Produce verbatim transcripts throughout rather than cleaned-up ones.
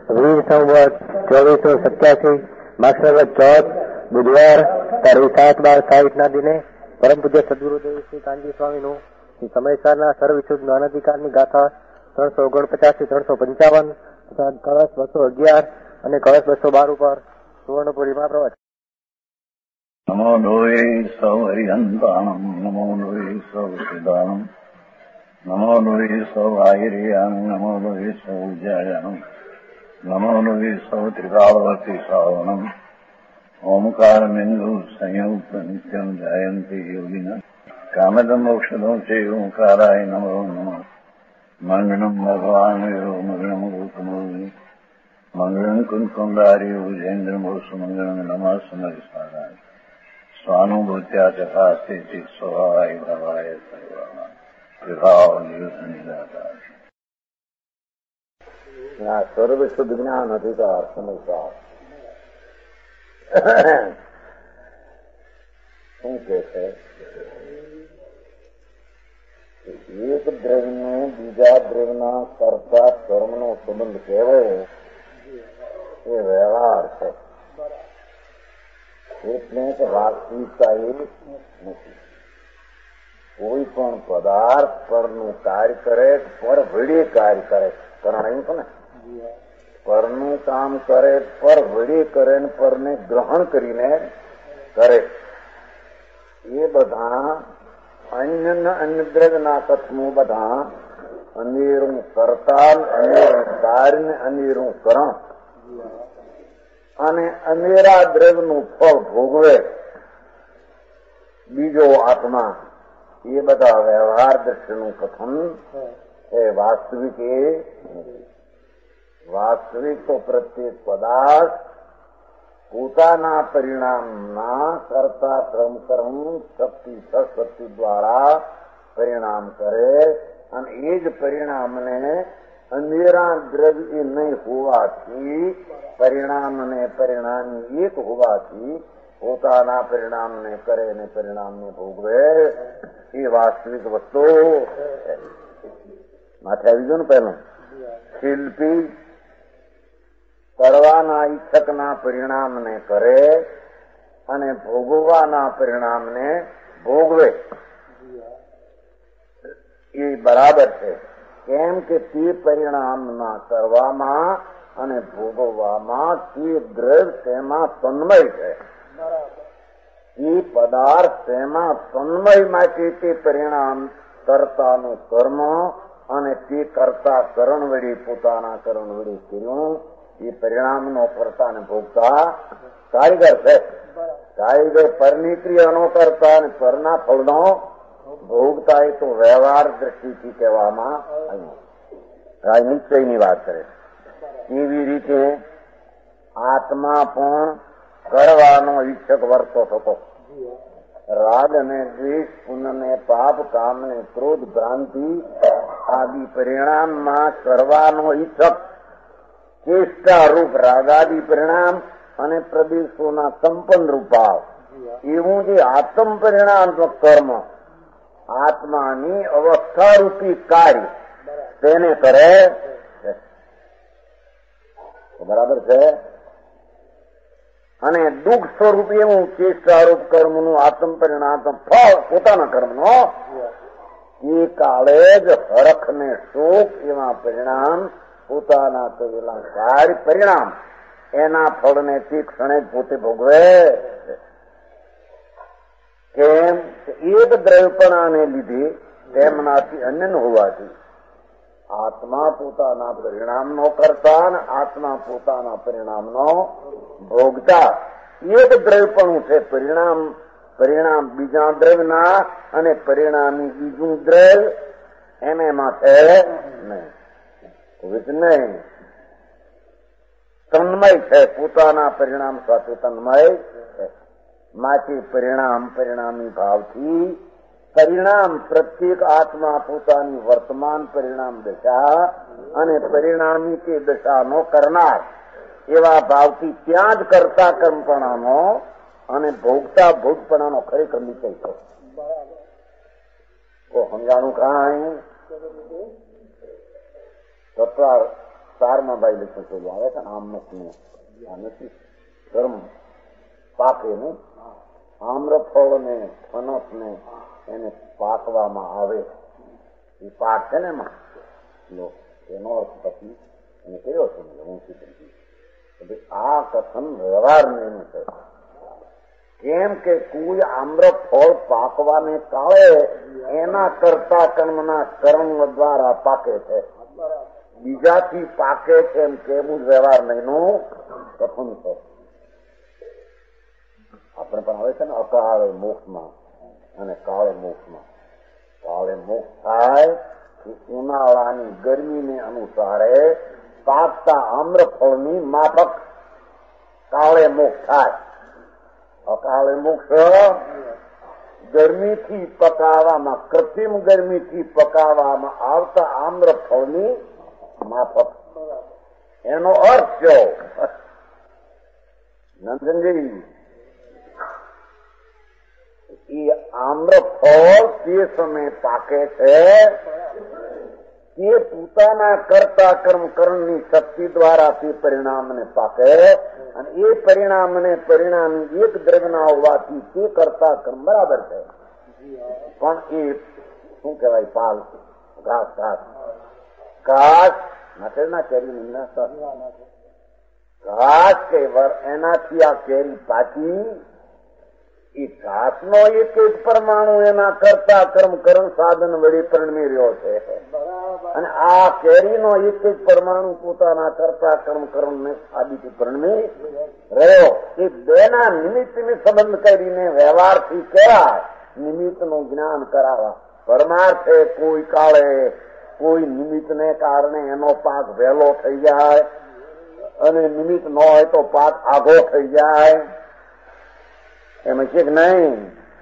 વીર સંવત ચોવીસો સત્યાસી માક્ષરવદ ચોથ બુધવાર તારીખ સાત બાર સાહીઠ ના દિને પરમ પૂજ્ય સદગુરુદેવ શ્રી કાનજી સ્વામીનું શ્રી સમયસારના સર્વવિશુદ્ધ જ્ઞાનાધિકારની ગાથા ત્રણસો ઓગણપચાસ થી ત્રણસો પંચાવન તથા કળશ બસો અગિયાર અને કળશ બસો બાર ઉપર સુવર્ણપુરીમાં પ્રવચન. નમો લોહે સૌ હરિહંતાણમ નમો લોહે સૌ સિદ્ધાણમ નમો લોહે સૌ આયર્યાણમ નમો લોહે સૌ જયાણમ નમો લોહે સૌ ત્રિકાવતી શ્રાવણમ ઓમકાર બિંદુ સંયુક્ત નિત્યમ જયંતી યોગિના કામદમ મોક્ષદો છે ઓંકારાય નમો નમઃ મંગળમ ભગવાન મંગળમ ગૌતમોની મંગળમ કુંકુંડારી ઉજેન્દ્રમો સુમંગળમ નમઃ સમરિસ્મરાય સ્વાનુભૂત્યા ચકાસ્તે સ્વભાવાય ભવાય સર્વમાં વિભાવ નિદાતા સર્વશુદ્ધ જ્ઞાન અધિકાર સમયસાર શું કે છે? એક દ્રવ્યને બીજા દ્રવ્યના કરતા કર્મનો સંબંધ કહેવાય એ વ્યવહાર છે, એટલે કે વાસ્તવિકતા એ નથી. કોઈ પણ પદાર્થ પરનું કાર્ય કરે, પર વડે કાર્ય કરે, કારણ એમ છે ને, પરનું કામ કરે, પર વડે કરે ને પરને ગ્રહણ કરીને કરે. એ બધા અન્ય અન્ય દ્રવ્યના તત્વો બધા અનેરું કરતા, અનેરું કાર્ય ને અનેરું કરણ અને અનેરા દ્રવ્યનું ફળ ભોગવે બીજો આત્મા. એ બધા વ્યવહાર દ્રષ્ટિનું કથન એ વાસ્તવિક એ વાસ્તવિક તો પ્રત્યેક પદાર્થ પોતાના પરિણામના કરતા ક્રમ કર્મ શક્તિ સશક્તિ દ્વારા પરિણામ કરે અને એ જ પરિણામને અનેરા દ્રવ્ય નહીં હોવાથી પરિણામ અને પરિણામ એક હોવાથી પોતાના પરિણામને કરે અને પરિણામને ભોગવે એ વાસ્તવિક વસ્તુ માથે આવી ગયું ને. પહેલું શિલ્પી કરવાના ઈચ્છકના પરિણામને કરે અને ભોગવવાના પરિણામને ભોગવે એ બરાબર છે. કેમ કે તે પરિણામના કરવામાં અને ભોગવવામાં તે દ્રવ્ય તેમાં તન્મય છે. એ પદાર્થ તેમાં તન્મય માટે તે પરિણામ કરતાનું કર્મ અને તે કરતા કરણ વડે પોતાના કરણ વડે કર્યું એ પરિણામનો કરતા ને ભોગતા કારીગર છે. કારીગર પરની ક્રિયાનો કરતા અને પરના ફળનો ભોગતા એ તો વ્યવહાર દ્રષ્ટિથી કહેવામાં આવ્યું. આ નિશ્ચયની વાત કરે. એવી રીતે આત્મા પણ કરવાનો ઈચ્છક વર્તો થતો. રાગ અને દ્વેષ, પુણ્ય ને પાપ, કામ ને ક્રોધ, ભ્રાંતિ આદિ પરિણામમાં કરવાનો ઈચ્છક ચેષ્ટા રૂપ રાગાદી પરિણામ અને પ્રદેશોના સંપન્ન રૂપાવ એવું જે આત્મ પરિણાત્મક કર્મ આત્માની અવસ્થારૂપી કાર્ય તેને કરે બરાબર છે. અને દુઃખ સ્વરૂપ એવું ચેષ્ટારૂપ કર્મનું આત્મ પરિણાત્મક ફળ પોતાના કર્મનો એ કાળે જ હરખ ને શોક એવા પરિણામ પોતાના કરેલા કાર્ય પરિણામ એના ફળને તે ક્ષણે જ પોતે ભોગવે. કેમ? એક દ્રવ્યપણાને લીધે તેમનાથી અન્ય હોવાથી આત્મા પોતાના પરિણામનો કરતા અને આત્મા પોતાના પરિણામનો ભોગતા. એક દ્રવ્યપણું છે. પરિણામ પરિણામ બીજા દ્રવ્યના અને પરિણામી બીજું દ્રવ્ય એમ એમાં છે નહીં. નહીં તન્મય છે. પોતાના પરિણામ સાથે તન્મય છે. માટે પરિણામ પરિણામી ભાવથી પરિણામ પ્રત્યેક આત્મા પોતાની વર્તમાન પરિણામ દશા અને પરિણામી તે દશાનો કરનાર એવા ભાવથી ત્યાં જ કરતા કર્મપણાનો અને ભોગતા ભોગપણાનો ખરેખર નિશ્ચય છે. તો સમજાણું કાંઈ તત્વાર સારમાં ભાઈ લખ્યું પેલું આવે છે આમસ ને આ નથી કર્મ પાકે ને આમ્રફળ ને ફનસ ને એને પાકવામાં આવે એ પાક છે ને એમાં એનો અર્થ પછી એને કર્યો છે હું શું આ કથન વ્યવહાર નહીં છે. કેમ કે કોઈ આમ્રફળ પાકવાને કાળે એના કરતા કર્મના કર્મ દ્વારા પાકે છે, બીજાથી પાકે છે એમ કેવું જ વ્યવહાર નહીં નું કથન છે. આપણે પણ આવે છે ને અકાળે મોક્ષમાં અને કાળે મોક્ષમાં. કાળે મોક્ષ થાય કે ઉનાળાની ગરમીને અનુસારે પાકતા આમ્રફળની માફક કાળે મોક્ષ થાય. અકાળે મોક્ષ ગરમીથી પકાવવામાં કૃત્રિમ ગરમીથી પકાવવામાં આવતા આમ્રફળની માફક. એનો અર્થ જો નંદનજી એ આમ્રફળ તે સમય પાકે છે તે પોતાના કરતા કર્મ કર્મની શક્તિ દ્વારા તે પરિણામને પાકે અને એ પરિણામને પરિણામી એક દ્રવ્યના હોવાથી તે કરતા કર્મ બરાબર છે. પણ એ શું કહેવાય પાલ ઘાસ ઘાસ ઘાસ માટે ના કેરી ઘાસ કે વર એનાથી આ કેરી પાકી એ ઘાસનો એક એક પરમાણુ એના કરતા કર્મ કર્મ સાધન વડે પરિણમી રહ્યો છે અને આ કેરીનો એક એક પરમાણુ પોતાના કરતા કર્મ કર્મ ને સાબિત પરિણમી રહ્યો. એ બેના નિમિત્તને સંબંધ કરીને વ્યવહારથી કહેવાય નિમિત્તનું જ્ઞાન કરાવવા. પરમાર્થે કોઈ કાળે કોઈ નિમિત્તને કારણે એનો પાક વહેલો થઈ જાય અને નિમિત્ત ન હોય તો પાક આઘો થઈ જાય એમાં છે કે નહીં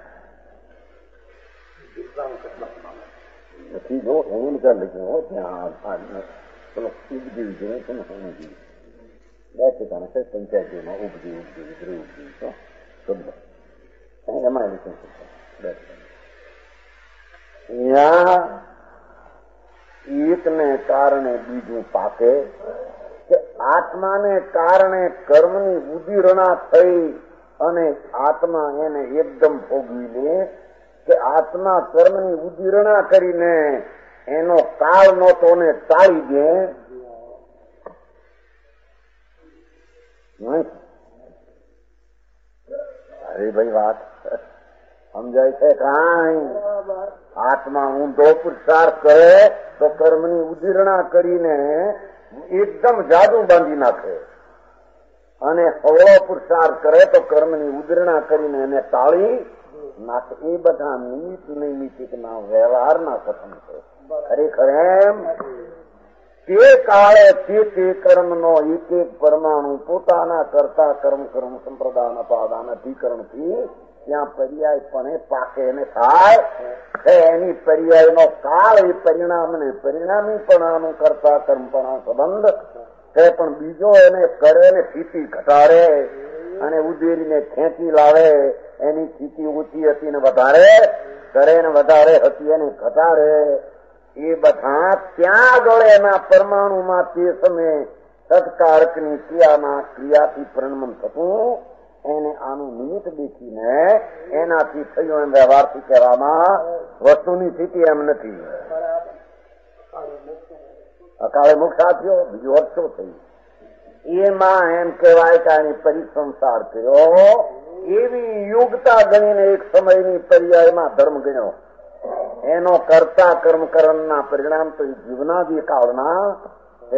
નથી. જો હું બધા લખ્યું હોય ત્યાં પેલો ઉપજીવી જોયું છે ને સમજી બે ઠેકાણે છે પંચાયતીમાં ઉપજી ઉપજી ગૃહ ઉપજી તો શબ્દ એમાં લખ્યું છે. અહીંયા એકને કારણે બીજું પાકે કે આત્માને કારણે કર્મની ઉદીરણા થઈ અને આત્મા એને એકદમ ભોગવી લે કે આત્મા કર્મની ઉદીરણા કરીને એનો કાળ નહોતો ને ટાળી દે. અરે ભાઈ વાત સમજાય છે કાંઈ? આત્મા ઊંધો પુરુષાર્થ કરે તો કર્મની ઉદીરણા કરીને એકદમ જાદુ બાંધી નાખે અને હળવો પુરુષાર્થ કરે તો કર્મની ઉદીરણા કરીને એને ટાળી નાખે. એ બધા નિમિત્ત નૈમિત્તિકના વ્યવહારના કથન છે. ખરેખર એમ તે કાળે તે તે કર્મનો એક એક પરમાણુ પોતાના કરતા કર્મ કર્મ સંપ્રદાન અપાદાન અધિકરણથી ત્યાં પર્યાયપણે પાકે ને થાય છે. એની પર્યાયનો કાળ એ પરિણામને પરિણામીપણાનું કરતા કર્મપણા સંબંધ છે. પણ બીજો એને કરે ને સ્થિતિ ઘટાડે અને ઉધેરીને ખેંચી લાવે. એની સ્થિતિ ઊંચી હતી ને વધારે કરે ને વધારે હતી એને ઘટાડે. એ બધા ત્યાં આગળ એના પરમાણુમાં તે સમયે સત્કારકની ક્રિયાના ક્રિયાથી પરિણમન થતું એને આનું નિમિત્ત દેખીને એનાથી થયું એમ વ્યવહારથી કહેવામાં વસ્તુની સ્થિતિ એમ નથી. અકાળે મોક્ષ થયો બીજું વર્ષો થયું એમાં એમ કહેવાય કે આની પરિસંસાર કર્યો એવી યોગતા ગણીને એક સમયની પર્યાયમાં ધર્મ ગણ્યો. એનો કરતા કર્મ કરણના પરિણામ તો એ જીવનાદી કાળના છે.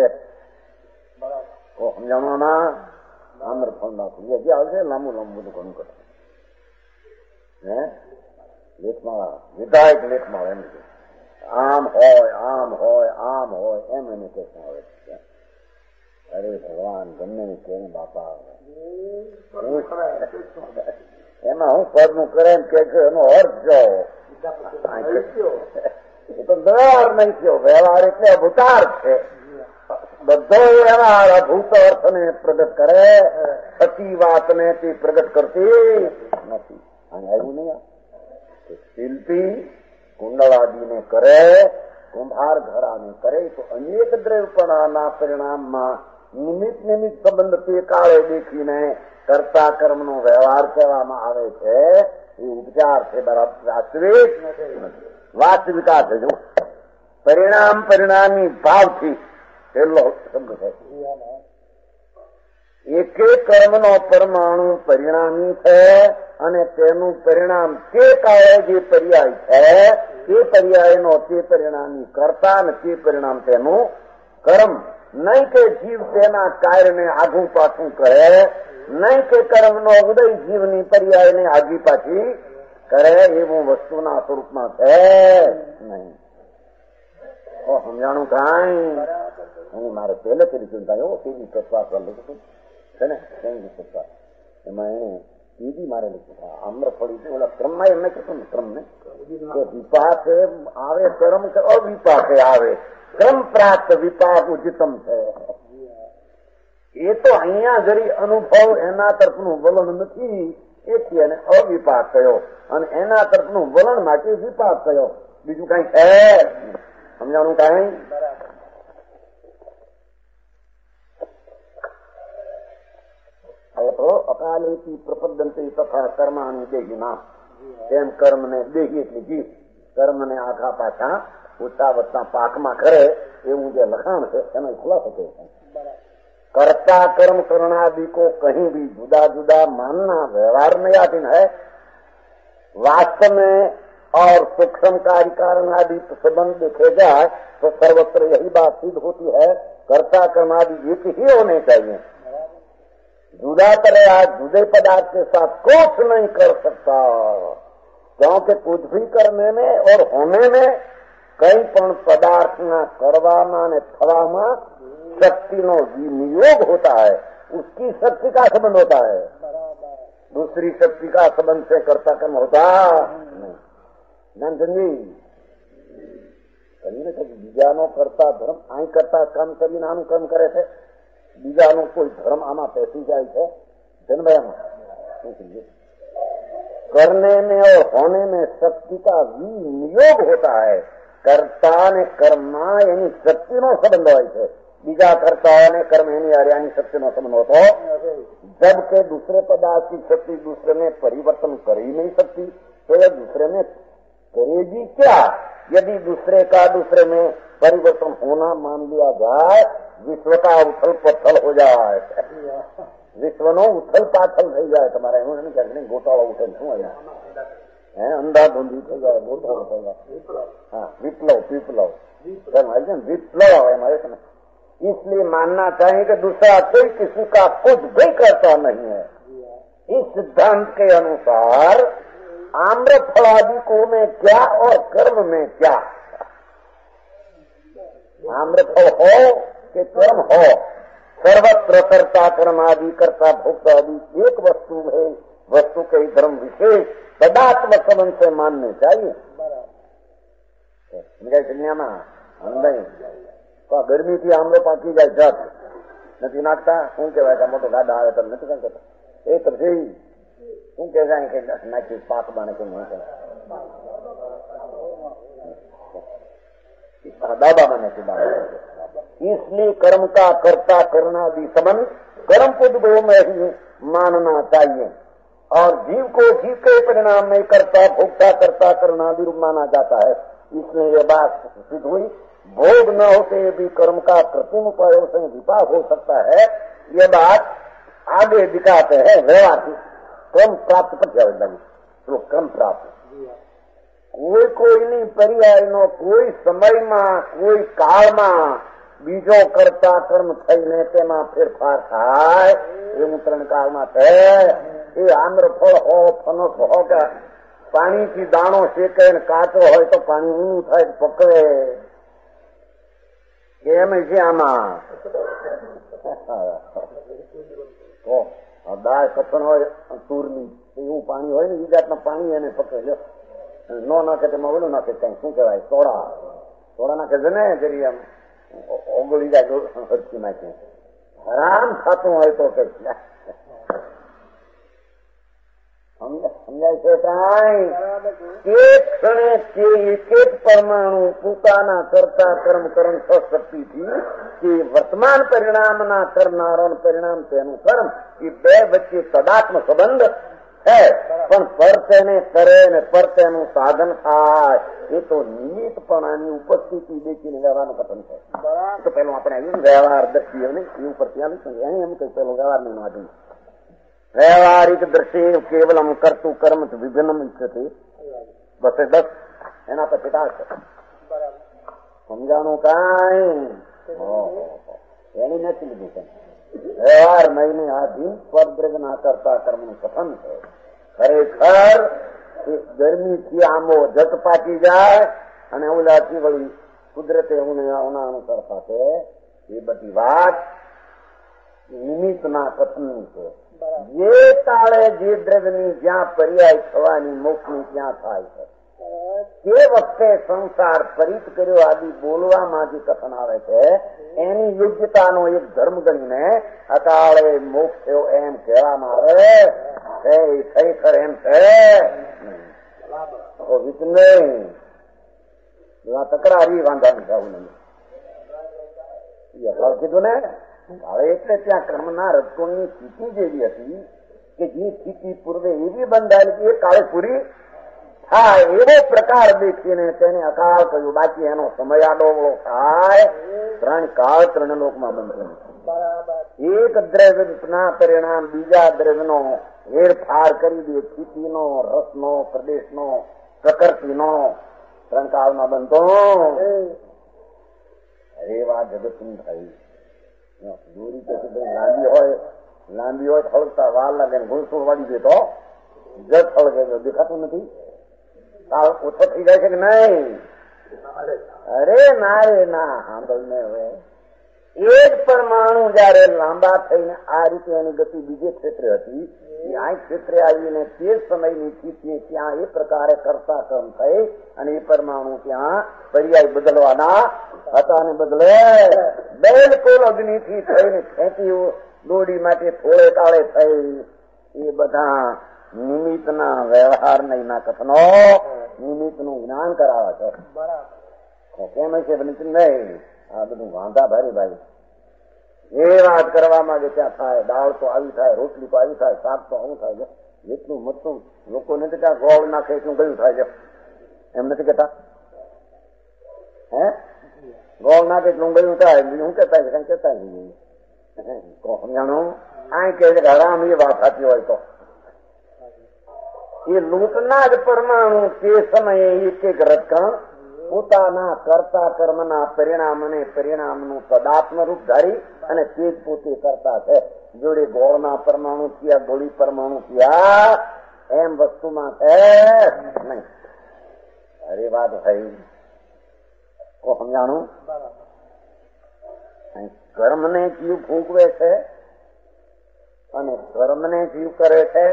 સમજાવવાના આમ્રફળના જે આવશે લાંબુ લાંબુ બધું ઘણું કરે હે લેખમાળા વિધાયક લેખમાળા એમ છે. આમ હોય આમ હોય આમ હોય એમ એને કહેવામાં આવે છે. અરે ભગવાન ગમે કેમ બાપા એમાં હું પદ નું કરે એમ કે એનો અર્થ જો એ તો વ્યવહાર નહીં થયો. વ્યવહાર એટલે અભૂતાર્થ છે. બધો વ્યવહાર અભૂત અર્થને પ્રગટ કરે સતી વાતને તે પ્રગટ કરતી નથી. અને આવ્યું નહીં શિલ્પી કુંડળાદીને કરે કુંભાર ઘરાને કરે તો અનેક દ્રવ્યપણાના પરિણામમાં નિમિત્ત નિમિત્ત સંબંધ તે કાળે દેખીને કરતા કર્મનો વ્યવહાર કહેવામાં આવે છે. એ ઉપચાર છે, બરાબર વાસ્તવિક વાસ્તવિકા છે. જો પરિણામ પરિણામી ભાવથી છેલ્લો શબ્દ છે. એક એક કર્મનો પરમાણુ પરિણામી છે અને તેનું પરિણામ તે કાળે જે પર્યાય છે તે પર્યાયનો તે પરિણામી કરતા અને તે પરિણામ તેનું કર્મ. નહીં કે જીવ તેના કાર્યને આઘું પાછું કરે, નહીં કે કર્મનો ઉદય જીવની પર્યાયને આગી પાછી કરે, એવું વસ્તુના સ્વરૂપમાં છે નહીં. સમજાણું કાંઈ મારે પહેલેથી ચિંતા એવો તેવી પ્રશ્વાસ લખ્યું છે ને, કેવી પ્રશ્વાસ એમાં એને બીજી મારે લખ્યું આમ્રફળી છે. ઓલા ક્રમમાં એમને કીધું ને ક્રમ ને વિપાકે આવે કર્મ અવિપાકે આવે, ક્રમ પ્રાપ્ત વિપાક ઉચિતમ છે. એ તો અહીંયા જરી અનુભવ એના તરફનું વલણ નથી, એથી એને અવિપાક કયો અને એના તરફનું વલણ માટે વિપાક કયો. બીજું કઈ છે સમજાણું કઈ? તો અકાલેથી પ્રપદંતી તથા કર્માની દેહી નામ, તેમ કર્મને દેહી એટલી જીવ કર્મને આખા પાછા ઉતા વત્તા પાકમાં કરે એવું જે લખાણ છે એનો ખુલાસો છે. करता कर्म करणादि को कहीं भी जुदा जुदा मानना व्यवहार में आधीन है. वास्तव में और सूक्ष्म कार्य कारण आदि संबंध देखे जाए तो सर्वत्र यही बात सिद्ध होती है, कर्ता कर्म आदि एक ही होने चाहिए. जुदा तरह आज जुदे पदार्थ के साथ कुछ नहीं कर सकता, क्योंकि कुछ भी करने में और होने में कई पण पदार्थना करवाना ने थवामा शक्ति नो विनियोग होता है. उसकी शक्ति का संबंध होता है, दूसरी शक्ति का संबंध से कर्ता कर्म होता नहीं. ज्ञान समझी कहीं बीजानो करता धर्म आई करता कर्म कभी नानु कर्म करे थे, बीजानो कोई धर्म आमा पैसी जाए थे जन्म करने में और होने में शक्ति का विनियोग होता है. कर्ता ने कर्मा यानी शक्ति नो संबंध હોય છે, બીજા કર્તાઓને કર્મ એની આર્યાની શક્તિનો સંબંધ હોતો. जबकि दूसरे पदार्थ की शक्ति दूसरे में परिवर्तन कर ही नहीं सकती, तो यह दूसरे में करेगी क्या? यदि दूसरे का दूसरे में परिवर्तन होना मान लिया जाए, विश्व का उथल पथल हो जाए, विश्व नो उथल पाथल થઈ જાય. તમારે એવું નથી કે ગોટાળો ઉઠે શું હે અંધાધૂંધી થઈ જાય, ગોટાળો થઈ જાય. હા વિપ્લવ વિપ્લવ विप्लव है हमारे समय. इसलिए मानना चाहिए कि दूसरा कोई किसी का कुछ भी करता नहीं है. इस सिद्धांत के अनुसार आम्रफलादिकों में क्या और कर्म में क्या, आम्रफल हो कि कर्म हो, सर्वत्र कर्ता कर्म आदि कर्ता भोक्ता आदि एक वस्तु है. वस्तु के धर्म विशेष पदात्म संबंध से मानने चाहिए. दुनियाમાં ગરમી થી આમરો પાકી જાય જત નથી નાખતા. શું કહેવાય મોટો ગાડા આવે તો નથી કઈ કરતા એ તો શું કહેવાય કે નાખી પાક બાને કેમ दाबा बने के बाद. इसलिए कर्म का कर्ता करना भी संबंध कर्म पुद्भव में ही मानना चाहिए और जीव को जीव के परिणाम में कर्ता भोक्ता कर्ता करना भी माना जाता है. इसलिए ये बात सिद्ध हुई, भोग न होते भी कर्म का कृत्रिम उपायों से विपाक हो सकता है. ये बात आगे दिखाते हैं व्यवहार की. क्रम प्राप्त पर जाएगी तो क्रम प्राप्त કોઈ કોઈની પર્યાયનો કોઈ સમયમાં કોઈ કાળમાં બીજો કરતા કર્મ થઈને તેમાં ફેરફાર થાય એવું ત્રણ કાળમાં છે. એ આમ્રફળ હો ફનસ હો કે પાણીથી દાણો શેકે ને કાચો હોય તો પાણી ઊંડું થાય પકવે એમ છે આમાં. દાળ કથન હોય તૂરની એવું પાણી હોય ને એ જાતના પાણી એને પકવે. નો નાખે તેમાં ઓલું નાખે કઈ શું કહેવાય સોડા સોડા નાખે છે ને જરી આમ ઓગળી જાય હરકી નાખે હરામ ખાતું હોય તો કઈ. સમજાય છે કાંઈ? એક ક્ષણે કે એક એક પરમાણુ પોતાના કરતા કર્મ કરણ શક્તિથી કે વર્તમાન પરિણામના કરનારો પરિણામ તેનું કર્મ એ બે વચ્ચે સદાત્મ સંબંધ છે. પણ પર તેને કરે ને પર તેનું સાધન થાય એ તો નિમિત્તપણાની ઉપસ્થિતિ દેખીને વ્યવહારનું કથન છે. તો પેલું આપણે આવ્યું ને વ્યવહાર દ્રષ્ટિ ને એ ઉપર ત્યાં અહીં એમ કઈ પેલું વ્યવહાર નું માધ્યમ વ્યવહારિક દ્રષ્ટિ કેવલમ કરતું કર્મ વિભિન્ન ઇચ્છતિ બસ દસ એના પછી છે. સમજાણું કાંઈ? એની નથી લીધું છે. વ્યવહાર મહિને આધીન સ્વદ્રગના કરતા કર્મનું કથન છે. ખરેખર ગરમીથી આંબો જટ પાકી જાય અને ઓલાથી વળી કુદરતે ઉનાળું કરતા છે. એ બધી વાત નિમિત્તના કથનની છે. જે તાળે જે દ્રવ્યની જ્યાં પર્યાય થવાની મોક્ષની ત્યાં થાય છે તે વખતે સંસાર પરિત કર્યો આદિ બોલવામાં જે કથન આવે છે એની યોગ્યતાનો એક ધર્મ ગણીને અકાળે મોક્ષ થયો એમ કહેવામાં આવે છે. ખરેખર એમ છે તકરારી વાંધાની જવું નહીં કીધું ને. હવે એટલે ત્યાં કર્મના રજગુણની સ્થિતિ જેવી હતી કે જે સ્થિતિ પૂર્વે એવી બંધાયેલી એ કાળે પૂરી થાય એવો પ્રકાર દેખીને તેને અકાળ કહ્યું. બાકી એનો સમય આડો થાય ત્રણ કાળ ત્રણ લોકમાં બંધ. એક દ્રવ્યના પરિણામ બીજા દ્રવ્યનો હેરફાર કરી દે. સ્થિતિનો, રસનો, પ્રદેશનો, પ્રકૃતિનો ત્રણ કાળમાં બનતો. અરે વાત જગતની થઈ. દોરી પછી લાંબી હોય લાંબી હોય હળગતા વાર લાગે ઘૂંસોડ વાળી દે તો જગ હળગે દેખાતું નથી. કાળ ઓછો થઈ જાય છે કે નહીં? અરે ના રે ના સાંભળને. હવે એક પરમાણુ જયારે લાંબા થઈને આ રીતે એની ગતિ બીજે ક્ષેત્રે હતી આ ક્ષેત્રે આવીને તે સમયની સ્થિતિ ત્યાં એ પ્રકારે કરતા કર્મ થઈ અને એ પરમાણુ ત્યાં પર્યાય બદલવાના હતા ને બદલે બિલકુલ અગ્નિથી થઈને ખેંચી દોડી માટે થોડે કાળે થઈ. એ બધા નિમિત્તના વ્યવહાર ના કથનો નિમિત્તનું જ્ઞાન કરાવે છે. કેમ છે નહીં? આ બધું વાંધા ભારે ભાઈ એ વાત કરવા માંગે ત્યાં થાય. દાળ તો આવી થાય, રોટલી તો આવી થાય, શાક તો આવું થાય છે. જેટલું મતું લોકો નથી ત્યાં ગોળ નાખે એટલું ગયું થાય છે. એમ નથી કેતા? હે ગોળ નાખે એટલું ગયું થાય. બીજું શું કેતા છે? કઈ કેતા સમજાણું? આ કે હરામ એ વાત સાચી હોય તો એ લૂંટના જ પરમાણુ તે સમયે એક એક રકમ પોતાના કરતા કર્મના પરિણામ અને પરિણામનું તદાત્મ રૂપ ધારી અને તે જ પોતે કરતા છે. જોડે ગોળના પરમાણુ થયા, ગોળી પરમાણુ થયા એમ વસ્તુમાં છે નહીં. અરે વાત ભાઈ કો સમજાણું? કર્મને જીવ ભોગવે છે અને કર્મને જીવ કરે છે.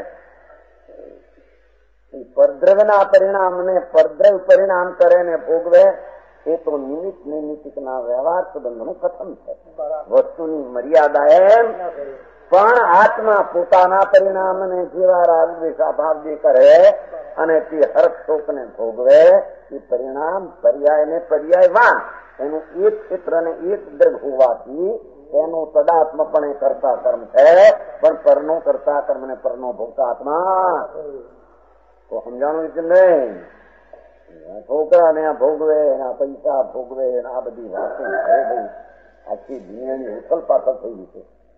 પરદ્રવ્યના પરિણામને પરદ્રવ્ય પરિણામ કરે ને ભોગવે એ તો નિમિત્ત નિમિત્તના વ્યવહાર સંબંધનું કથન છે. વસ્તુની મર્યાદા એમ પણ આત્મા પોતાના પરિણામને જેવા રાગ દ્વેષાભાવ જે કરે અને તે હર્ષ શોકને ભોગવે એ પરિણામ પર્યાય ને પર્યાયવાન એનું એક ક્ષેત્ર ને એક દ્રગ હોવાથી એનું તદાત્મપણે કરતા કર્મ છે. પણ પરનો કરતા કર્મ ને પરનો ભોગતા આત્મા તો સમજાણું છે નહીં? છોકરા ને ભોગવે એના પૈસા ભોગવે આ બધી વાતો છે ભાઈ. આખી દુનિયાની ઉથલ પાથલ થઈ ગઈ છે.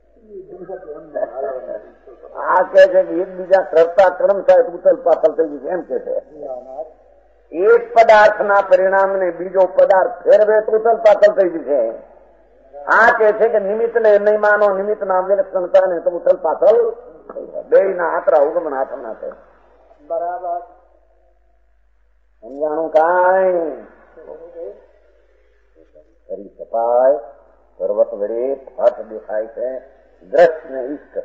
આ કે છે કે એકબીજા કરતા કર્મ થાય ઉથલ પાથલ થઈ ગઈ છે એમ કે છે. એક પદાર્થના પરિણામને બીજો પદાર્થ ફેરવે તો ઉથલ પાથલ થઈ ગઈ છે. આ કે છે કે નિમિત્ત ને નહીં માનો, નિમિત્ત ના વિલક્ષણતા ને તો ઉથલ પાથલ બે ના આતરા ઉગમના હાથના છે. બરાબર સમજાણું? કાંઈ કરી સપાય પર્વત વડે ફટ દેખાય છે દ્રષ્ટ ને ઈષ્ટ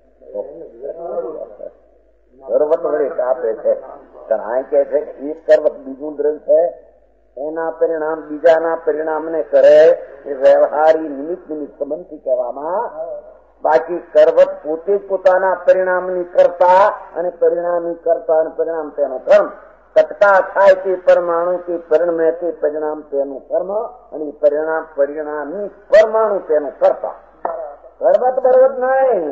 પર્વત વડે કાપે છે. આ કે છે કે એક પર્વત બીજું દ્રવ્ય છે એના પરિણામ બીજાના પરિણામને કરે એ વ્યવહારી નિમિત્ત નિમિત્ત સંબંધથી કહેવામાં બાકી કરવત પોતે જ પોતાના પરિણામની કરતા અને પરિણામી કરતા અને પરિણામ તેનો કર્મ. કટકા થાય તે પરમાણુ કે પરિણમે તે પરિણામ તેનું કર્મ અને પરિણામ પરિણામી પરમાણુ તેનું કરતા. કરવત બરવત નહીં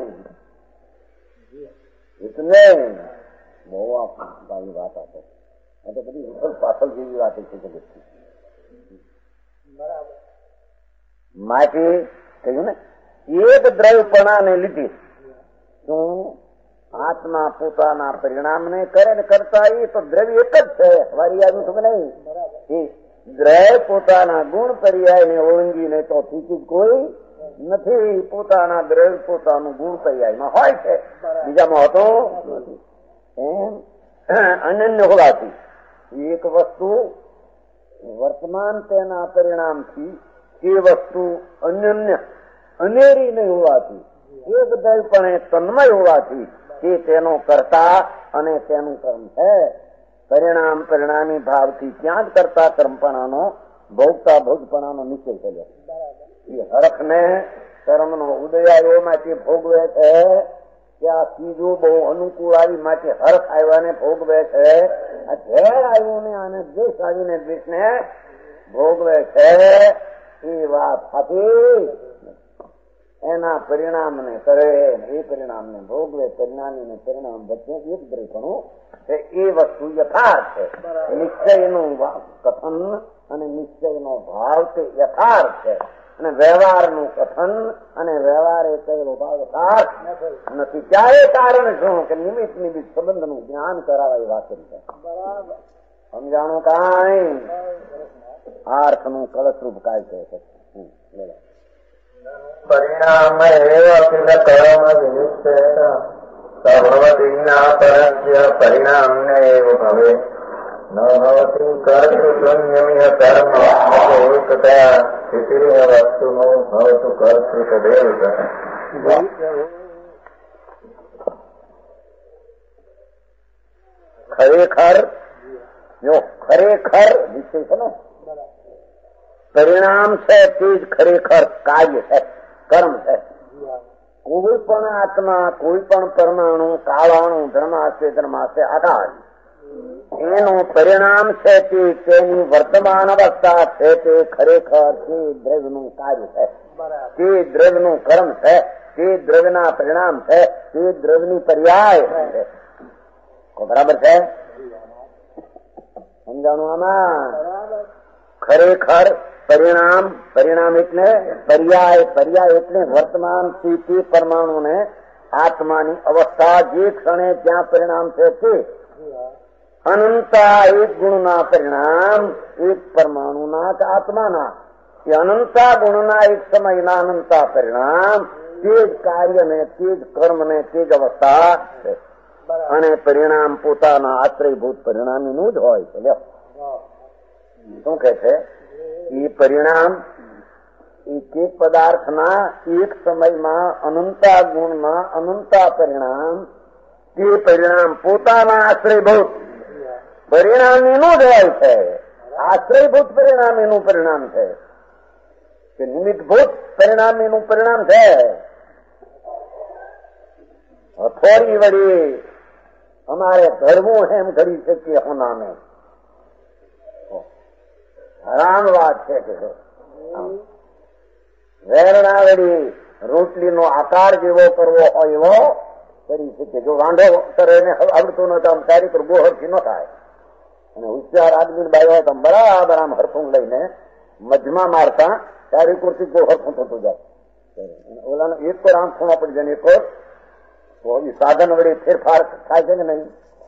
એટલે બહુ આપણી વાત આપે. આ તો બધી ઉથલ પાથલ જેવી વાત છે જગતની. માટી કહ્યું ને એક દ્રવ્યપણાને લીધે શું આત્મા પોતાના પરિણામને કરે ને કરતા એ તો દ્રવ્ય એક જ છે. વારી આવ્યું છું કે નહીં? દ્રવ્ય પોતાના ગુણ પર્યાયને ઓળંગીને તો ચીજ કોઈ નથી. પોતાના દ્રવ્ય પોતાનું ગુણ પર્યાયમાં હોય છે, બીજામાં હોતો નથી. એમ અનન્ય હોવાથી એક વસ્તુ વર્તમાન તેના પરિણામથી એ વસ્તુ અનન્ય અનેરી નહીં હોવાથી એક દયપણે તન્મય હોવાથી તે તેનો કરતા અને તેનું કર્મ છે. પરિણામ પરિણામી ભાવથી ત્યાં જ કરતા કર્મપણાનો ભોગતા ભોગપણાનો નિશ્ચય કર્યો. એ હરખને કર્મનો ઉદય આવ્યો માટે ભોગવે છે કે આ ચીજો બહુ અનુકૂળ આવી માટે હરખ આવ્યાને ભોગવે છે. આ ઝેર આવ્યું ને આને દ્વેષ આવીને દ્વેષને ભોગવે છે. એ વાત હતી. એના પરિણામને કરે એ પરિણામને ભોગવે. પરિણામીને પરિણામ વચ્ચે એક દ્રવ્યપણું એ વસ્તુ યથાર્થ છે. નિશ્ચયનું કથન અને નિશ્ચયનો ભાવ તે યથાર્થ છે અને વ્યવહારનું કથન અને વ્યવહારે કહેલો ભાવ યથાર્થ નથી. ક્યારે કારણ શું કે નિમિત્ત નિમિત્ત સંબંધનું જ્ઞાન કરાવે વાત કરી છે. સમજાણું કાંઈ આ અર્થનું કળશરૂપ કાય છે. પરિણામ અખિલ કર્મ વિનિશ્ચય સર્વતી ના પરસ્ય પરિણામને એવ ભવે ન ભવતી કર્તૃ કર્મ એકતા સ્થિતિ વસ્તુ નો ભવતુ કર્તૃ. ખરેખર જો ખરેખર વિષય છે ને પરિણામ છે તે જ ખરેખર કાર્ય છે, કર્મ છે. કોઈ પણ આત્મા કોઈ પણ પરમાણુ કાળાણુ ધર્માશે ધર્માશે આધાર એનું પરિણામ છે તે તેની વર્તમાન અવસ્થા છે તે ખરેખર તે દ્રવ્યનું કાર્ય છે, તે દ્રવ્યનું કર્મ છે, તે દ્રવ્યના પરિણામ છે, તે દ્રવ્યની પર્યાય છે. બરાબર છે? સમજાણું આમાં? ખરેખર પરિણામ પરિણામ એટલે પર્યાય પર્યાય એટલે વર્તમાન સ્થિતિ પરમાણુને આત્માની અવસ્થા જે ક્ષણે જ્યાં પરિણામ છે તે અનંતા એક ગુણના પરિણામ એક પરમાણુના કે આત્માના એ અનંતા ગુણના એક સમયના અનંતા પરિણામ તે જ કાર્યને તે જ કર્મને તે જ અવસ્થા છે અને પરિણામ પોતાના આશ્રયભૂત પરિણામીનું જ હોય છે. લ્યો શું કે છે? એ પરિણામ એક એક પદાર્થના એક સમયમાં અનંતા ગુણમાં અનંતા પરિણામ તે પરિણામ પોતાના આશ્રયભૂત પરિણામીનું જ હોય છે. આશ્રયભૂત પરિણામીનું પરિણામ છે કે નિમિત્તભૂત પરિણામીનું પરિણામ છે. થોડી વળી અમારે ધરવું એમ કરી શકીએ હોનાને હરામ વાત છે કે વેરણા વળી રોટલીનો આકાર જેવો કરવો હોય એવો કરી શકીએ. જો વાંધો કરે એને આવડતું ન તો તારી પર ગોહરથી ન થાય અને હોશિયાર આદમી બાઈ હોય તો બરાબર આમ હરફું લઈને મજમાં મારતા તારી કુરથી ગોહર થતું જાય. ઓલાનો એક કોર આમ ખૂણો પડી જાય, એક કોર સાધન વડે ફેરફાર થાય છે કે નહીં?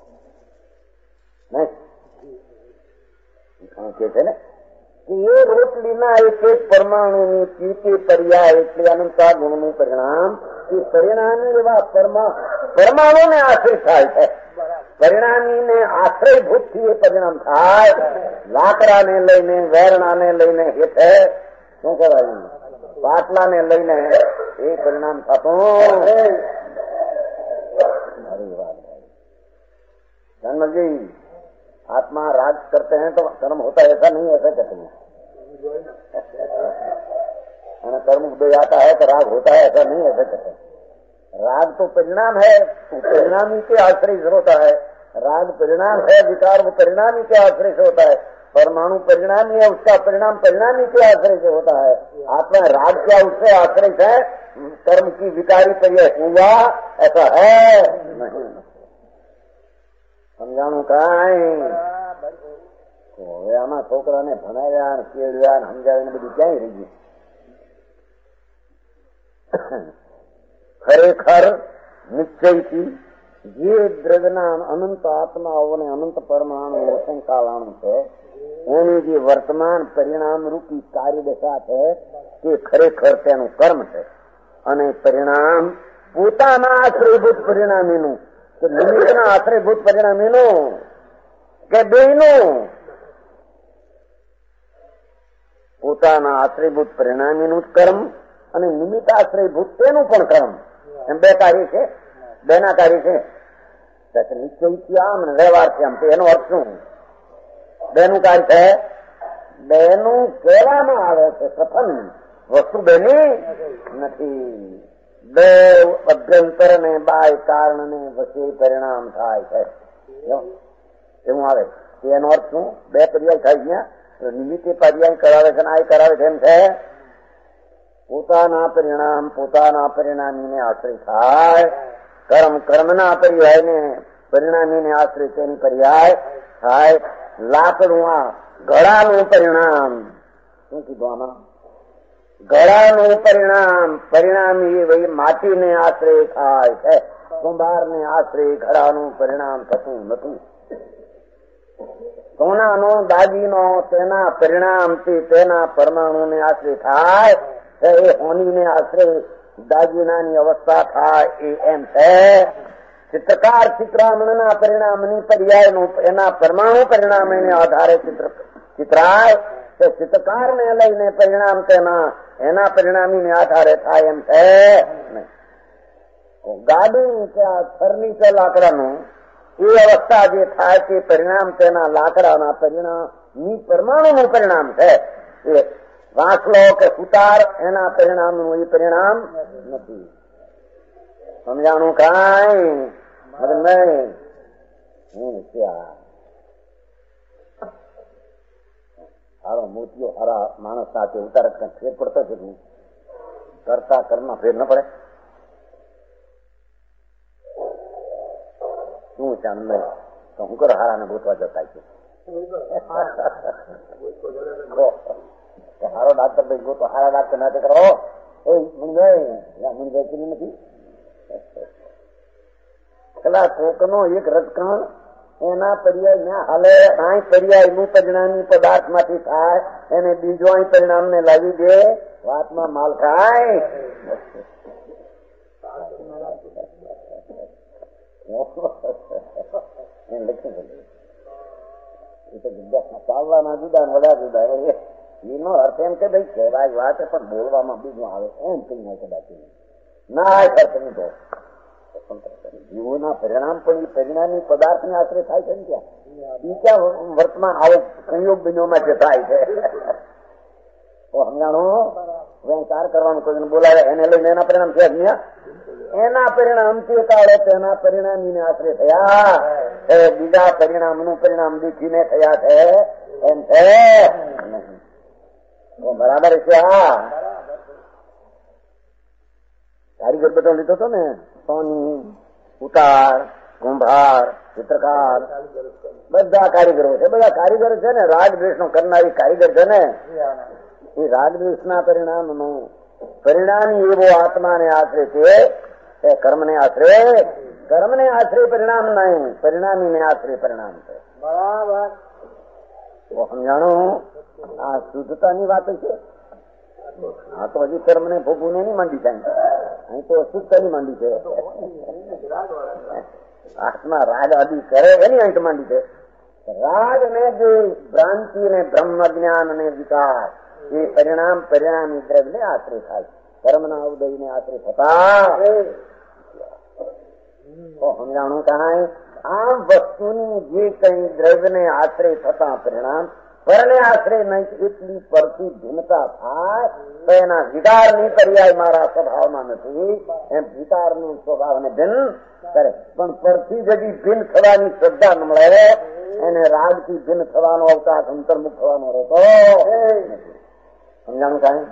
કે છે ને કે એ રોટલીના એક એક પરમાણુની ચીતે પર્યાય એટલે અનંતા ગુણનું પરિણામ એ પરિણામી એવા પરમાણુને આશ્રય થાય છે. પરિણામીને આશ્રયભૂત થી એ પરિણામ થાય. લાકડાને લઈને વેરણાને લઈને હેઠે શું કહેવાય પાટલાને લઈને એ પરિણામ થતું. जन्म जी आत्मा राज करते हैं तो कर्म होता है ऐसा नहीं, ऐसा कहते हैं. कर्म उदय आता है तो राग होता है ऐसा नहीं, ऐसा कहते हैं. राग तो परिणाम है, तो परिणाम ही के आश्रय से होता है। राग परिणाम है, विकार वो परिणाम ही के आश्रय से होता है। परमाणु परिणाम ही है, उसका परिणाम परिणाम ही के आश्रय से होता है। आत्मा राग क्या उससे आश्रय है? कर्म की विकारी पर्याय हुआ ऐसा है नहीं। समझाणु काई तो હવે આમાં છોકરાને ભણાવ્યા કેળવ્યા સમજાવીને બધું ક્યાંય રહી ગયું? ખરેખર નિશ્ચયથી જે દ્રવ્યના અનંત આત્માઓને અનંત પરમાણુ અસંકાલાણુ છે એની જે વર્તમાન પરિણામ રૂપી કાર્યદશા છે તે ખરેખર તેનું કર્મ છે અને પરિણામ પોતાના આશ્રયભૂત પરિણામીનું કે નિમિત્તના આશ્રયભૂત પરિણામીનું કે બેયનું પોતાના આશ્રયભૂત પરિણામીનું જ કર્મ અને નિમિત્ત આશ્રયભૂત તેનું પણ કર્મ એમ બે કાર્ય છે, બેના કાર્ય છે. નિશ્ચયથી આમ ને વ્યવહારથી આમ એનો અર્થ શું? બેનું કાર્ય છે, બેનું કહેવામાં આવે છે. પ્રથમ વસ્તુ બેની નથી. બે અભ્યંતર ને બાય કારણ ને વચ્ચે પરિણામ થાય છે એવું આવે. એનો અર્થ શું? બે પર્યાય થાય ત્યાં નિમિત્તે પર્યાય કરાવે છે આ કરાવે છે એમ છે. પોતાના પરિણામ પોતાના પરિણામીને આશ્રય થાય. કર્મ કર્મના પર્યાયને પરિણામીને આશ્રય તેની પર્યાય થાય. લાકડું આ ગળાનું પરિણામ શું કીધું આમાં? ગળાનું પરિણામ પરિણામી વહી માટીને આશ્રય થાય છે. કુંભારને આશ્રય ગળાનું પરિણામ થતું નથી. સોનાનો દાગીનો તેના પરિણામથી તેના પરમાણુને આશ્રય થાય છે. એ હોનીને આશ્રય દાગીનાની અવસ્થા થાય એ એમ છે. ચિત્રકાર ચિત્રામણના પરિણામની પર્યાયનું એના પરમાણુ પરિણામને આધારે ચિત્ર ચિત્રાય તે ચિત્રકારને લઈને પરિણામ તેના એના પરિણામીને આધારે થાય એમ છે. ગાડું કે ફર્નિચર લાકડાનું એ અવસ્થા જે થાય તે પરિણામ તેના લાકડાના પરિણામની પરમાણુનું પરિણામ છે. એ વાંસલો કે સુતાર એના પરિણામનું એ પરિણામ નથી. સમજાણું કાંઈ નહીં. હું ત્યાં હારો મોતિયો હારા માણસ સાથે ઉતાર ફેર પડતો છે. કરતા કર્મમાં ફેર ન પડે. શું છે અંદર તો હું કરો હારાને ગોતવા જતા છે. હારો ડાક્ટર ભાઈ ગોતો હારા ડાક્ટર ના કરો એ મુંજાઈ મુંજાઈ કરી નથી. પેલા કોકનો એક રજકણ એના પર્યાય ના હાલે આ પર્યાય નું પરિણામી પદાર્થ માંથી થાય એને બીજો અહીં પરિણામ ને લાવી દે વાતમાં માલ ખાય. ચાલવાના જુદા વડા જુદા એનો અર્થ એમ કે ભાઈ કહેવાય વાત પણ બોલવામાં બીજું આવે એમ કઈ કદાચ ના ખર્ચ નહીં તો જીવોના પરિણામ પણ એ પરિણામી પદાર્થ ને આશ્રય થાય છે ને ત્યાં એ ક્યાં વર્તમાન આવો સંયોગ બિંદુમાં જે થાય છે. સમજાણું વ્યવહાર કરવાનું કોઈને બોલાવે એને લઈને એના પરિણામ છે એના પરિણામ તે કાળે તેના પરિણામીને આશ્રય થયા. બીજા પરિણામનું પરિણામ દીખીને થયા છે એમ છે. બરાબર છે. હા કારીગર બધો લીધો હતો ને સોની ઉતાર કુંભાર ચિત્રકાર બધા કારીગરો છે. બધા કારીગરો છે ને રાગ દ્વેષ નો કરનારી કારીગર છે ને એ રાગ દ્વેષ ના પરિણામ નું પરિણામી એવો આત્માને આશ્રય છે. એ કર્મને આશ્રય કર્મને આશ્રય પરિણામ નહીં પરિણામીને આશ્રય પરિણામ છે. બરાબર સમજાણું? આ શુદ્ધતાની વાત છે. હા તો હજી કર્મ ને ભોગવું નહીં માંડી થાય. અહીં તો અશુદ્ધતાની માંડી છે. આત્મા રાગ આદિ કરે એની અહીં માંડી છે. રાગ ને જે ભ્રાંતિ ને બ્રહ્મ જ્ઞાન ને વિકાર એ પરિણામ પરિણામી દ્રવ્ય ને આશ્રય થાય. કર્મના ઉદય ને આશ્રય થતા સમજાણું કાંઈ આમ વસ્તુની જે કઈ દ્રવ્ય ને આશ્રય થતા પરિણામ પરને આશરે નહીં એટલી પરથી ભિન્નતા થાય તો એના વિકારની પર્યાય મારા સ્વભાવમાં નથી. એમ વિકારનું સ્વભાવને ભિન્ન કરે. પણ પરથી જદી ભિન્ન થવાની શ્રદ્ધા ન મળે એને રાગથી ભિન્ન થવાનો અવકાશ અંતર્મુખ થવાનો રહેતો સમજાણું કાંઈ.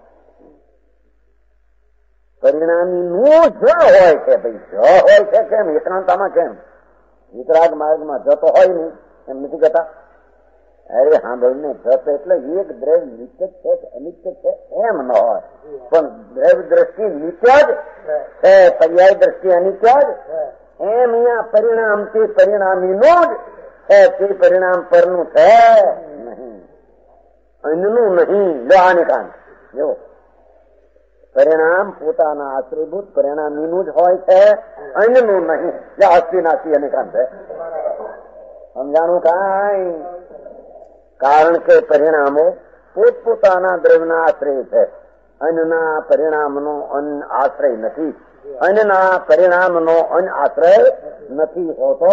પરિણામી નું જ હોય છે ભાઈ, જ હોય છે. કેમ એકાંતામાં કેમ વિતરાગ માર્ગમાં જતો હોય નહીં એમ નથી કહેતા. અરે સાંભળને જત એટલે એક દ્રવ્ય નિત્ય છે અનિત્ય છે એમ ન હોય, પણ દ્રવ્ય દ્રષ્ટિ નિત્ય જ છે, પર્યાય દ્રષ્ટિ અનિત્ય જ. એમ અહીંયા પરિણામ તે પરિણામીનું જ છે, તે પરિણામ પરનું છે નહીં, અન્યનું નહીં. લો આને કાંત જો પરિણામ પોતાના આશ્રયભૂત પરિણામીનું જ હોય છે, અન્યનું નહીં. અસ્થિ નાસ્તિ અને કાંત છે. સમજાણું કાંઈ. કારણ કે પરિણામો પોતપોતાના દ્રવ્યના આશ્રય છે, અન્યના પરિણામનો અન્ય આશ્રય નથી, અન્યના પરિણામનો અન્ય આશ્રય નથી હોતો.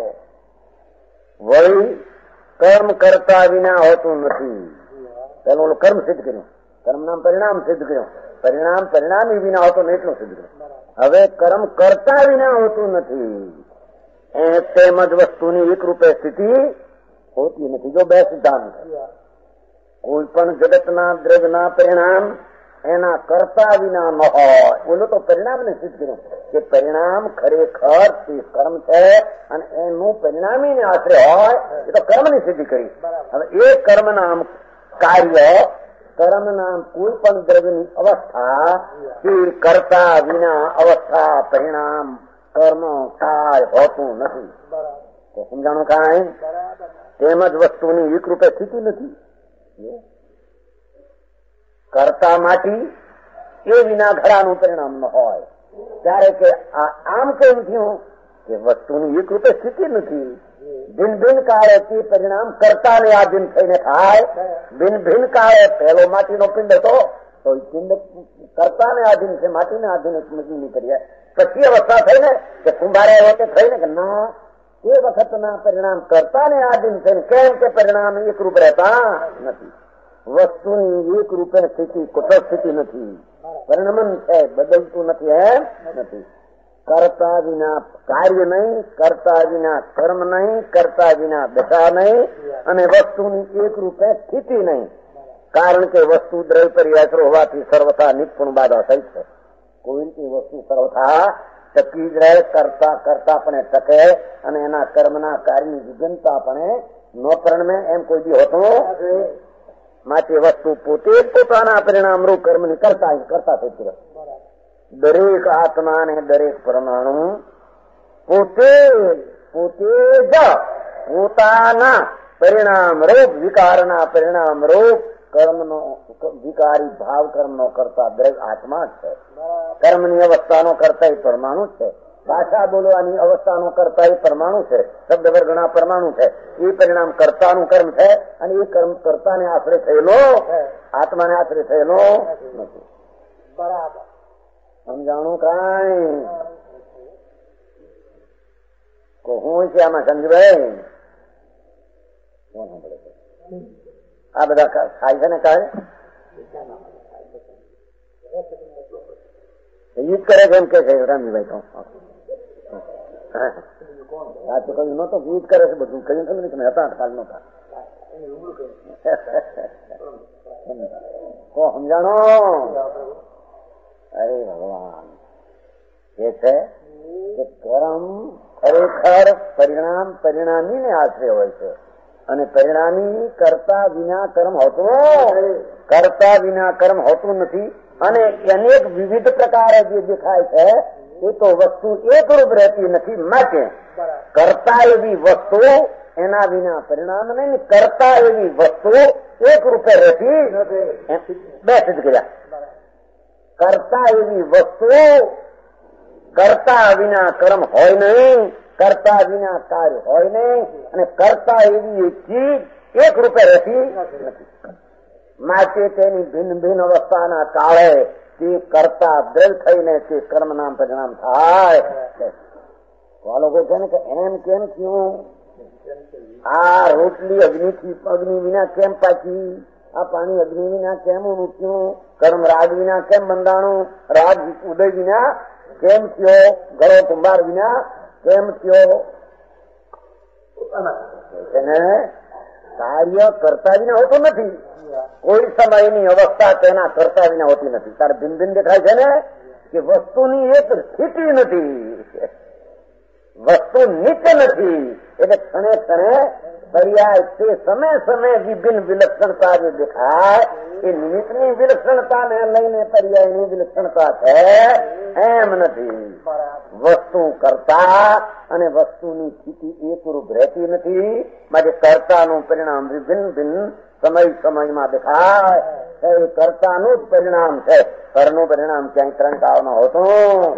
વળી કર્મ કરતા વિના હોતું નથી. પેલું કર્મ સિદ્ધ કર્યું, કર્મ નામ પરિણામ સિદ્ધ કર્યું, પરિણામ પરિણામી વિના હોતું ને એટલું સિદ્ધ કર્યું. હવે કર્મ કરતા વિના હોતું નથી. એ તેમજ વસ્તુની એક રૂપે સ્થિતિ હોતી નથી. જો બે સિદ્ધાંત, કોઈ પણ જગતના દ્રવ્યના પરિણામ એના કરતા વિના ન હોય. બોલો તો પરિણામને સિદ્ધ કર્યું કે પરિણામ ખરેખર તે કર્મ છે અને એનું પરિણામીને આશરે હોય એ તો કર્મની સિદ્ધિ કરી. હવે એ કર્મ નામ કાર્ય, કર્મ નામ કોઈ પણ દ્રવ્યની અવસ્થા તે કરતા વિના અવસ્થા પરિણામ કર્મ કાય હોતું નથી. તો સમજાણું કાંઈ. તેમજ વસ્તુની એક રૂપે સ્થિતિ નથી. કરતા માટી એ વિના ઘડાનું પરિણામ ન હોય. ત્યારે કે આમ કેમ થયું કે વસ્તુની એક રૂપે સ્થિતિ નથી. ભિન્ન ભિન્ન કાળે તે પરિણામ કરતાને આધીન થઈને થાય. ભિન્ન ભિન્ન કાળે પહેલો માટીનો પિંડ હતો તો એ પિંડ કરતાને આધીન છે, માટીને આધીન નહીં કરીએ. પછી અવસ્થા થઈને કે કુંભારે વખતે થઈને કે ના એ વખતના પરિણામ કરતાને આધીન છે. કેમ કે પરિણામ એક રૂપ રહેતા નથી. વસ્તુની એક રૂપે સ્થિતિ કુટુંબ સ્થિતિ નથી, પરિણમન છે, બદલતું નથી એમ નથી. કરતા વિના કાર્ય નહીં, કરતા વિના કર્મ નહીં, કરતા વિના દશા નહીં, અને વસ્તુની એક રૂપે સ્થિતિ નહીં. કારણ કે વસ્તુ દ્રવ્ય પર્યાય હોવાથી સર્વથા નિપુણ બાધા થઈ છે. કોઈ વસ્તુ સર્વથા ટકી જ રહે, કરતા કરતા પણ ટકે અને એના કર્મના કાર્યની વિઘનતા પણ ન પરિણમે એમ કોઈ દી હોતું. માટે વસ્તુ પોતે જ પોતાના પરિણામરૂપ કર્મની કરતા કરતા થતી રહે. દરેક આત્મા ને દરેક પરમાણુ પોતે પોતે જ પોતાના પરિણામ રૂપ વિકારના પરિણામ રૂપ કર્મનો વિકારી ભાવ કર્મનો કરતા દ્રવ્ય આત્મા જ છે. કર્મની અવસ્થાનો કરતા એ પરમાણુ છે. ભાષા બોલવાની અવસ્થાનો કરતા એ પરમાણુ છે. શબ્દ વર્ગના પરમાણુ છે. એ પરિણામ કરતાનું કર્મ છે અને એ કર્મ કરતાને આશરે થયેલો આત્માને આશરે થયેલો નથી. બરાબર સમજાણું કાંઈ. હું છે આમાં સમજભાઈ આ બધા ખાય છે ને કાંઈ ઈદ કરે છે એમ કે છે રામજીભાઈ. તો આ તો કયું નતો ઈદ કરે છે બધું કયું ખબર ને તમે હતા કાલ નતા કો સમજાણો. અરે ભગવાન એ છે કે કર્મ ખરેખર પરિણામ પરિણામી ને આશરે હોય છે અને પરિણામી કરતા વિના કર્મ હોતું કરતા વિના કર્મ હોતું નથી. અને અનેક વિવિધ પ્રકારે જે દેખાય છે એ તો વસ્તુ એકરૂપ રહેતી નથી. માટે કરતા એવી વસ્તુ એના વિના પરિણામ નહીં, કરતા એવી વસ્તુ એક રૂપે રહેતી બે સિદ્ધ કર્યા. કરતા એવી વસ્તુ કરતા વિના કર્મ હોય નહીં, કરતા વિના કાર્ય હોય નહીં, અને કરતા એવી ચીજ એક રૂપે રહેતી નથી. માટે તેની ભિન્ન ભિન્ન અવસ્થાના કાળે તે કરતા દ્રવ્ય થઈને તે કર્મ નામ પરિણામ થાય. આ લોકો છે ને કે એમ કેમ થયું આ રોટલી અગ્નિથી અગ્નિ વિના કેમ પાકી, આ પાણી અગ્નિ વિના કેમ ઉઠ્યું, કર્મ રાગ વિના કેમ બંધાણું, રાગ ઉદય વિના કેમ થયો, ઘરો કુંભાર વિના કેમ થયો. એને કાર્ય કરતા વિના હોતું નથી. કોઈ સમયની અવસ્થા તેના કરતા વિના હોતી નથી. તારે ભિન્ન ભિન્ન દેખાય છે ને કે વસ્તુની એક સ્થિતિ નથી, વસ્તુ નિત્ય નથી. એટલે ક્ષણે ક્ષણે પર્યાય તે સમય સમય વિભિન્ન વિલક્ષણતા જે દેખાય એ નિમિત્તની વિલક્ષણતાને લઈને પર્યાયની વિલક્ષણતા છે એમ નથી. વસ્તુ કરતા અને વસ્તુની સ્થિતિ એકરૂપ રહેતી નથી. માટે કર્તાનું પરિણામ વિભિન્ન ભિન્ન સમય સમયમાં દેખાય એ કર્તાનું જ પરિણામ છે. પરનું પરિણામ ક્યાંય ત્રણ કાળમાં હોતું.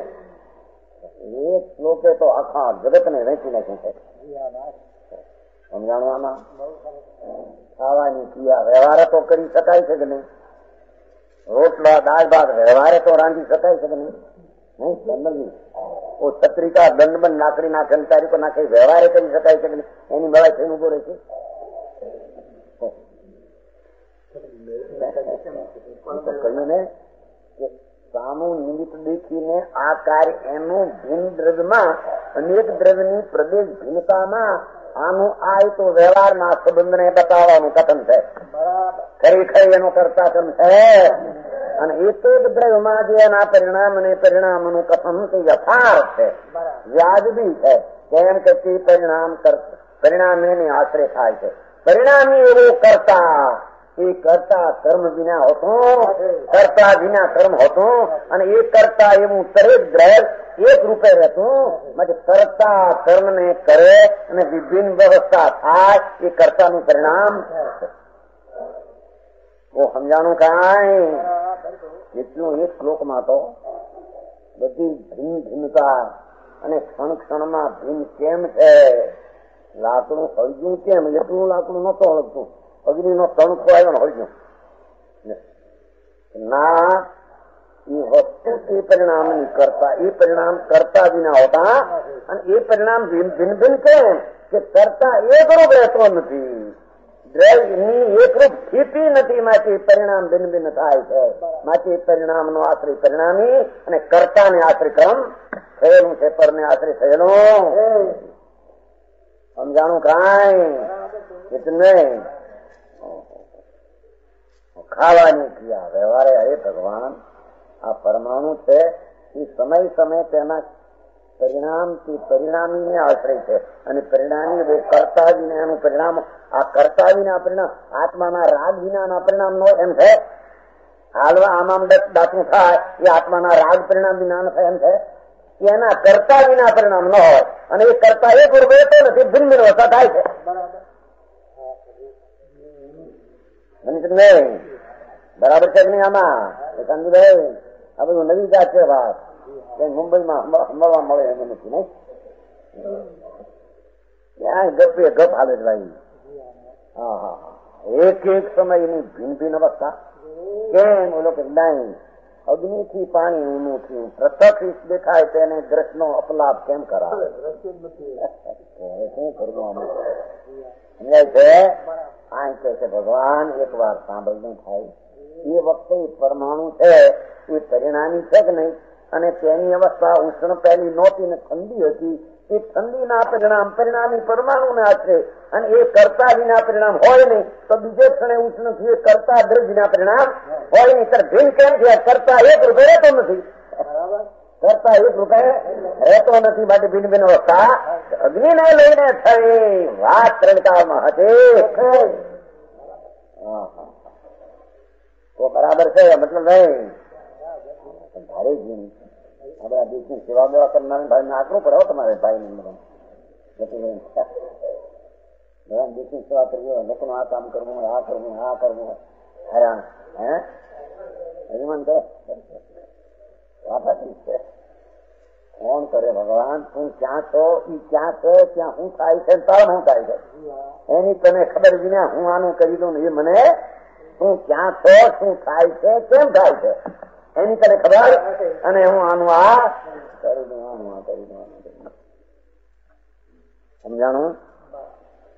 એક શ્લોકે તો આખા જગતને વેચી નાખ્યું છે. સમજાણું આમાં ખાવાની ક્રિયા વ્યવહારે તો કરી શકાય છે કે નહીં? રોટલા દાળ ભાત વ્યવહારે તો રાંધી શકાય છે કે નહીં? નહીં દંડની ઓ છત્રિકા દંડબંધ નાખડી નાખે તારીખો નાખે વ્યવહારે કરી શકાય છે કે નહીં? એની બળાઈ થઈને ઉભો રહે છે. કહ્યું ને કે સામું નિમિત્ત દેખીને આ કાર્ય એનું ભિન્ન દ્રવ્યમાં અનેક દ્રવ્યની પ્રદેશ ભિન્નતામાં આનું આ તો વ્યવહારના સંબંધને બતાવવાનું કથન છે. ખરેખર એનો કરતા કર્મ છે અને એક જ દ્રવ્યમાં જે એના પરિણામ અને પરિણામનું કથન તે યથાર્થ છે, વ્યાજબી છે. કેમ કે તે પરિણામ પરિણામ એની આશ્રય થાય છે. પરિણામી એવો કરતા એ કરતા કર્મ વિના હોતો, કરતા વિના કર્મ હોતો અને એ કરતા એવું દરેક દ્રવ્ય એક રૂપે રહેતું. માટે કરતા કર્મને કરે અને વિભિન્ન વ્યવસ્થા થાય એ કર્તાનું પરિણામ. ઓ સમજાણું કાંઈ? એટલું એક શ્લોકમાં તો બધી ભિન્ન ભિન્નતા અને ક્ષણ ક્ષણમાં ભિન્ન કેમ છે. લાકડું હળગ્યું કેમ? એટલું લાકડું નતો હળગતું. અગ્નિ નો તણખો આવ્યો ને હળગ્યું ના. એ વસ્તુ એ પરિણામ ની કરતા એ પરિણામ કરતા વિના હોતા અને એ પરિણામ ભિન્ન ભિન્ન કેમ કે કરતા એકરૂપ રહેતો નથી. દ્રવ્યની એકરૂપ સ્થિતિ નથી. માટે પરિણામ ભિન્ન ભિન્ન થાય છે. માટે પરિણામ નો આશ્રય પરિણામી અને કર્તા ને આશ્રય ક્રમ થયેલું છે. પર ને આશ્રય થયેલું. સમજાણું કાંઈ? એટલે ખાવાની ક્રિયા વ્યવહારે હરે ભગવાન આ પરમાણુ છે એ સમય સમય તેના પરિણામ થી પરિણામીને આશ્રય છે અને પરિણામી એ કરતા વિનાનું પરિણામ. આ કરતા વિના પરિણામ આત્માના રાગ વિનાના પરિણામ નો એમ છે. હાલવા આમ દાતું થાય એ આત્માના રાગ પરિણામ વિના થાય એમ છે. એના કરતા વિના પરિણામ ન હોય અને એ કરતા એક રૂપ રહેતો નથી. ભિન્ન ભિન્ન વસ્તુ થાય છે. નહીં બરાબર છે કે નહીં? આમાં કાંતિભાઈ આ બધું નવી જાત છે. વાત મુંબઈમાં મળવા મળે એમ નથી. નહીં ત્યાં ગપે ગપ હાલે જ ભાઈ. હા હા એક એક સમયની ભિન્ન ભિન્ન અવસ્થા. કેમ ઓલો કે નહીં અગ્નિ થી પાણી ઊનું થયું પ્રત્યક્ષ દેખાય તેને દ્રષ્ટિનો અપલાપ કેમ કરાવે? શું કરવું આમાં સમજાય છે? આ કહે છે ભગવાન એક વાર સાંભળવું થાય એ વખતે પરમાણુ છે એ પરિણામી છે કે નહીં? અને તેની અવસ્થા ઉષ્ણ પહેલી નહોતી ને ઠંડી હતી. એ ઠંડીના પરિણામ પરિણામી પરમાણુ ને આશરે અને એ કરતા વિના પરિણામ હોય નહીં તો બીજે ક્ષણે ઉષ્ણ થયું. કરતા દ્રવ્યના પરિણામ હોય નહીં. ત્યારે ભિન્ન કેમ છે? કરતા એક રૂપે રહેતો નથી. કરતા એક રૂપે રહેતો નથી. માટે ભિન્ન ભિન્ન અવસ્થા અગ્નિને લઈને થઈ. વાત ત્રણકાળમાં હતી તો બરાબર છે. મતલબ નહીં ભારે જીન આપણા દેશની સેવા બેવા કરનાર ભાઈ ને આટલું પડે તમારે ભાઈ ને દેશની સેવા કરવી હોય, લોકોનું આ કામ કરવું હોય, આ કરવું આ કરવું હેરાન હે હરિમન કરે કોણ કરે? ભગવાન તું ક્યાં છો? ઈ ક્યાં છે? ત્યાં શું થાય છે? તાર શું થાય છે? એની તને ખબર વિના હું આનું કરી દઉં ને એ મને તું ક્યાં છો, શું થાય છે, કેમ થાય છે એની તને ખબર અને હું આનું આ કરી દઉં આનું આ કરી દઉં. સમજાણું?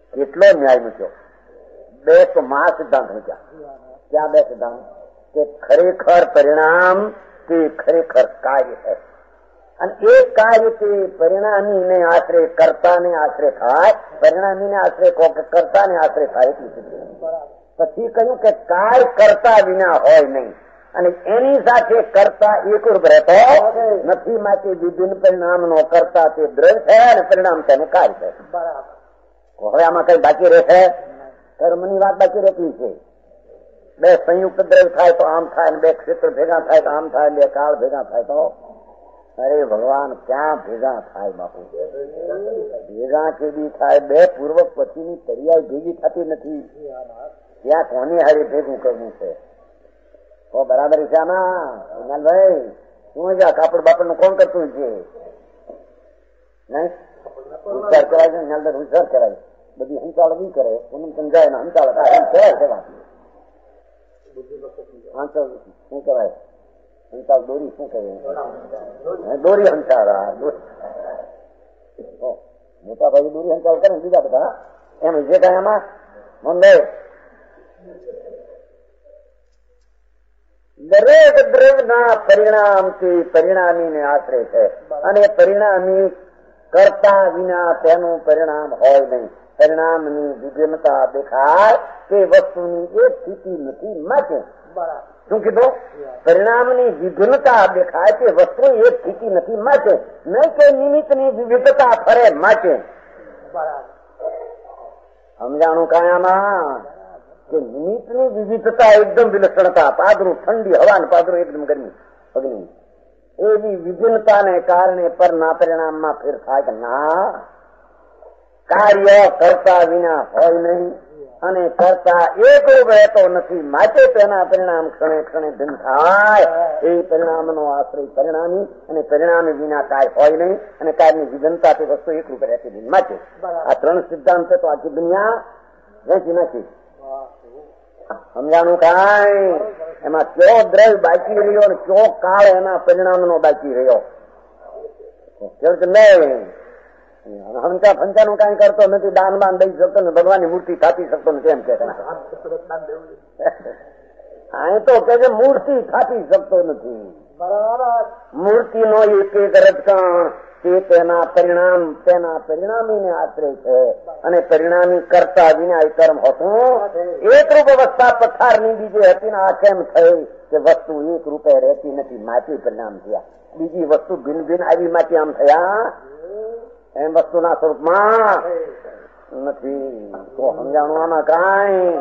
કેટલો ન્યાય મૂક્યો. બે તો મહા સિદ્ધાંત મૂક્યા. ક્યાં બે સિદ્ધાંત? કે ખરેખર પરિણામ તે ખરેખર કાર્ય છે, અને એ કાર્ય તે પરિણામીને આશરે કર્તાને આશરે થાય, પરિણામીને આશરે કહો કે કર્તાને આશરે થાય એટલી સુધી. પછી કહ્યું કે કાર્ય કરતા વિના હોય નહીં, અને એની સાથે કરતા એકરૂપ રહેતો નથી. માટે વિભિન્ન પરિણામનો કરતા તે દ્રવ્ય છે અને પરિણામ તેને કાર્ય છે. હવે આમાં કઈ બાકી રહેશે? કર્મની વાત બાકી રહેતી છે. બે સંયુક્ત દ્રવ્ય થાય તો આમ થાય, બે ક્ષેત્ર ભેગા થાય તો આમ થાય, બે કાળ ભેગા થાય તો અરે ભગવાન ક્યાં ભેગા થાય બાપુ? ભેગા કેવી થાય? બે પૂર્વક પછીની તૈયારી ભેગી થતી નથી. ત્યાં કોની હારી ભેગું કરવું છે? તો બરાબર છે આમાં ભાઈ. શું છે કાપડ બાપડ નું કોણ કરતું છે? નહીં વિચાર કરાય છે, નાલદર વિચાર કરાય, બધી હંચાળ બી કરે, એનું સમજાય ને હંચાળ શું કહેવાય? હંચાળ દોરી શું કહેવાય? દોરી હંચાળ. મોટા ભાઈ દોરી હંચાળ કરે ને બીજા બધા એમ જે કઈ એમાં મંદે દરેક દ્રવ્યના પરિણામથી પરિણામીને આશરે છે, અને પરિણામી કરતા વિના તેનું પરિણામ હોય નહીં. પરિણામની વિભિન્નતા દેખાય તે વસ્તુની એક સ્થિતિ નથી. માટે શું કીધું? પરિણામની વિભિન્નતા દેખાય તે વસ્તુની એક સ્થિતિ નથી. માટે નહીં કે નિમિત્તની વિવિધતા ફરે. માટે સમજાણું કાયામાં કે નિમિત્તની વિવિધતા એકદમ વિલક્ષણતા, પાદરું ઠંડી હવા ને પાદરું એકદમ ગરમી અગ્નિ, એવી વિભિન્નતાને કારણે પરના પરિણામમાં ફેર થાય કે ના, કાર્ય કરતા વિના હોય નહીં, અને કરતા એકરૂપ રહેતો નથી. માટે તેના પરિણામ ક્ષણે ક્ષણે ભિન્ન થાય. એ પરિણામનો આશ્રય પરિણામી, અને પરિણામી વિના કાર્ય હોય નહીં, અને કાર્યની વિભિન્નતા તે વસ્તુ એકરૂપ રહેતી નહીં. માટે આ ત્રણ સિદ્ધાંત તો આખી દુનિયા વેચી નાખી. સમજાણું કાંઈ? એમાં કયો દ્રવ્ય બાકી રહ્યો અને કયો કાળ એના પરિણામનો બાકી રહ્યો? નહીં હંચા ફંચાનું કઈ કરતો નથી, દાન બાન દઈ શકતો ને ભગવાનની મૂર્તિ થાપી શકતો નથી એમ કે અહીં તો કે મૂર્તિ થાપી શકતો નથી. મૂર્તિનો એક એક રજકણ તે તેના પરિણામ તેના પરિણામીને આશ્રય છે, અને પરિણામી કરતા વિના એ કર્મ હોતું. એકરૂપ અવસ્થા પથ્થારની બીજી હતી ને આ કેમ થઈ કે વસ્તુ એક રૂપે રહેતી નથી, માટે પરિણામ થયા. બીજી વસ્તુ ભિન્ન ભિન્ન આવી માટે આમ થયા, એમ વસ્તુના સ્વરૂપમાં નથી. તો સમજાણું આમાં કાંઈ?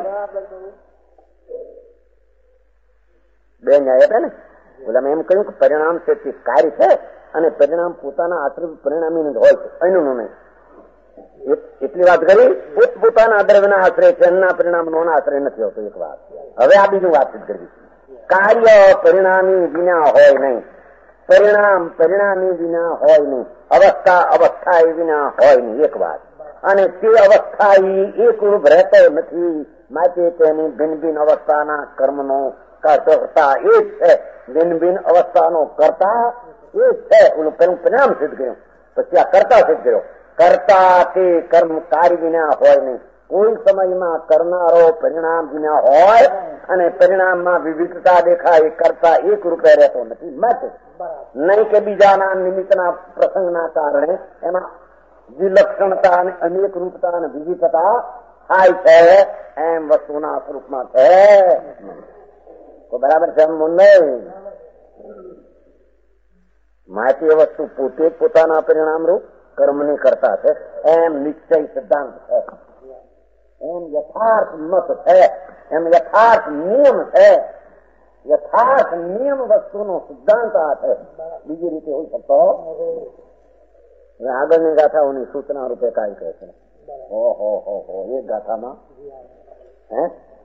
બે ન્યાય આપે ને. બોલા મેં એમ કહ્યું કે પરિણામ છે તે કાર્ય છે, અને પરિણામ પોતાના આશ્રિત પરિણામી હોય છે, એનું નહીં. એટલી વાત કરી. પોતપોતાના દ્રવ્યના આશ્રય છે, એના પરિણામનો આશ્રય નથી હોતો. એક વાત. હવે આ બીજું વાતચીત કરવી. કાર્ય પરિણામી વિના હોય નહીં, પરિણામ પરિણામી વિના હોય નહીં, અવસ્થા અવસ્થા વિના હોય નહીં. એક વાત. અને તે અવસ્થા એકરૂપ રહેતો નથી. માટે તેની ભિન્ન ભિન્ન અવસ્થાના કર્મનો કરતા એ જ છે. ભિન્ન ભિન્ન અવસ્થાનો કરતા એ જ છે. ઓલું પેલું પરિણામ સિદ્ધ કર્યું, પછી આ કરતા સિદ્ધ કર્યો. કરતા તે કર્મ કાર્ય વિના હોય નહીં. કોઈ સમયમાં કરનારો પરિણામ વિના હોય, અને પરિણામમાં વિવિધતા દેખાય, કરતા એક રૂપે રહેતો નથી. માટે નહીં કે બીજાના નિમિત્તના પ્રસંગના કારણે એમાં વિલક્ષણતા અને અનેક રૂપતા અને વિવિધતા થાય છે, એમ વસ્તુના સ્વરૂપમાં છે. તો બરાબર છે એમ નહીં. માહિતી એ વસ્તુ પોતે જ પોતાના પરિણામ રૂપ કર્મની કરતા છે, એમ નિશ્ચય સિદ્ધાંત છે, એમ યથાર્થ મત છે, એમ યથાર્થ નિયમ છે. યથાર્થ નિયમ વસ્તુનો સિદ્ધાંત આ છે. બીજી રીતે હોઈ શકતો આગળની ગાથાઓની સૂચના રૂપે કાંઈ કહે છે. ઓહો હો હો એક ગાથામાં હે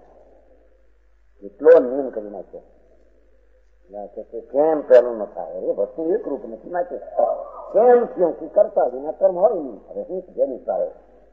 એટલો નિયમ કરી નાખ્યો કે કેમ પેલું ન થાય. એ વસ્તુ એક રૂપ નથી નાખે. કેમ થયું કરતા વિના કર્મ હોય નહીં. હવે શું જેની સાહેબ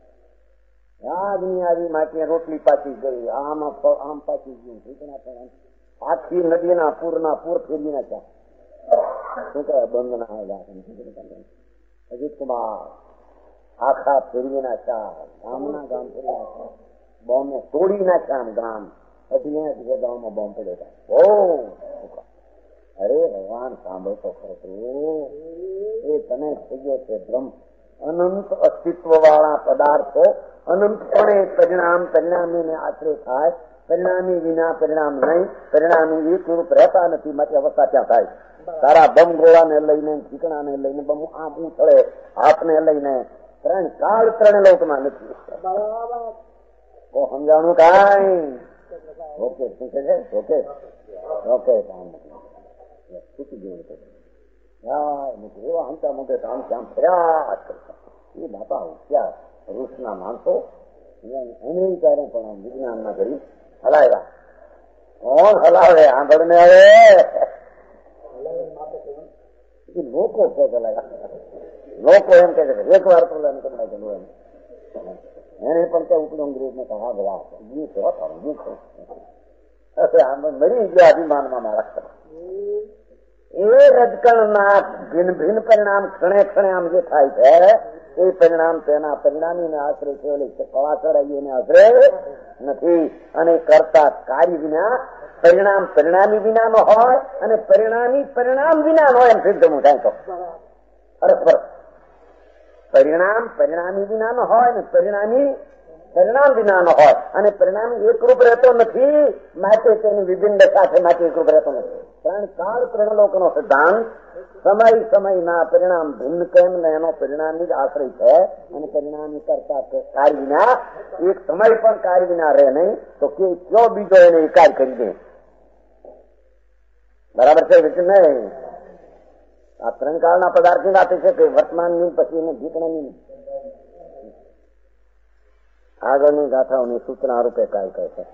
આજની આવી માટે રોટલી પાછી ગઈ, આમ આમ પાછી ગયું, આખી નદીના પૂરના પૂર ફેરવી નાખ્યા. શું કહેવાય બંધ ના અજીત કુમાર આખા ફેરવી નાખ્યા, ગામના ગામ ફેરવી નાખ્યા, બોમ્બને તોડી નાખ્યા. આમ ગામ અઢી ગામમાં બોમ્બ પડ્યો. બહુ અરે ભગવાન સાંભળતો ખરો, એ તને થઈ ગયો છે ભ્રમ. અનંત અસ્તિત્વ વાળા પદાર્થો અનંતપણે પરિણામ પરિણામીને આશ્રય થાય. પરિણામી વિના પરિણામ નહીં, પરિણામી એક રૂપ રહેતા નથી, માટે અવસ્થા ત્યાં થાય. તારા બમ ગોળાને લઈને, ઠીકણાને લઈને, બમ આમ ઉછળે, હાથને લઈને ત્રણ કાળ ત્રણ લોકમાં નથી. તો સમજાણું કાંઈ? ઓકે શું છે? ઓકે ઓકે કામ નથી જેવું એવા હંતા મોટે કામ ક્યાં ફર્યા કરતા. એ બાપા હોશિયાર રૂસના માણસો અમેરિકાને પણ વિજ્ઞાનમાં કરી હલાવ્યા. કોણ હલાવે? આંગળ ને હવે લોકો કે હલાવ્યા. લોકો એમ કે એક વાર તો એમ કરતા ગયેલું એમ એને પણ કે ઉપડું અંગ્રેજ ને કહા ગયા મરી ગયા અભિમાનમાં મારા. એ રજકણના ભિન્ન ભિન્ન પરિણામ ક્ષણે ક્ષણે આમ જે થાય છે એ પરિણામ તેના પરિણામીને આશ્રય છે. કવાસર એને આશ્રય નથી. અને કરતા કાર્ય વિના પરિણામ પરિણામી વિના નો હોય અને પરિણામી પરિણામ વિના નો એમ સિદ્ધ હું થાય તો પરસ્પર પરિણામ પરિણામી વિના નો હોય ને પરિણામી પરિણામ વિના નો હોય અને પરિણામી એકરૂપ રહેતો નથી, માટે તેની વિભિન્ન સાથે માટે એકરૂપ રહેતો નથી. ત્રણ કાળ ત્રણલોક નો સિદ્ધાંત સમય સમયના પરિણામ ભિન્ન કેમ ને એનો પરિણામી જ આશ્રય છે. અને પરિણામી કરતા કાર્ય વિના એક સમય પણ કાર્ય વિના રહે નહીં, તો કે કયો બીજો એને એકાદ કરી દે. બરાબર છે વિચિત નહીં? આ ત્રણ કાળના પદાર્થની વાત છે કે વર્તમાનની પછી એને ભીતણાની આગળની ગાથાઓની સૂચના રૂપે કાય કહે છે.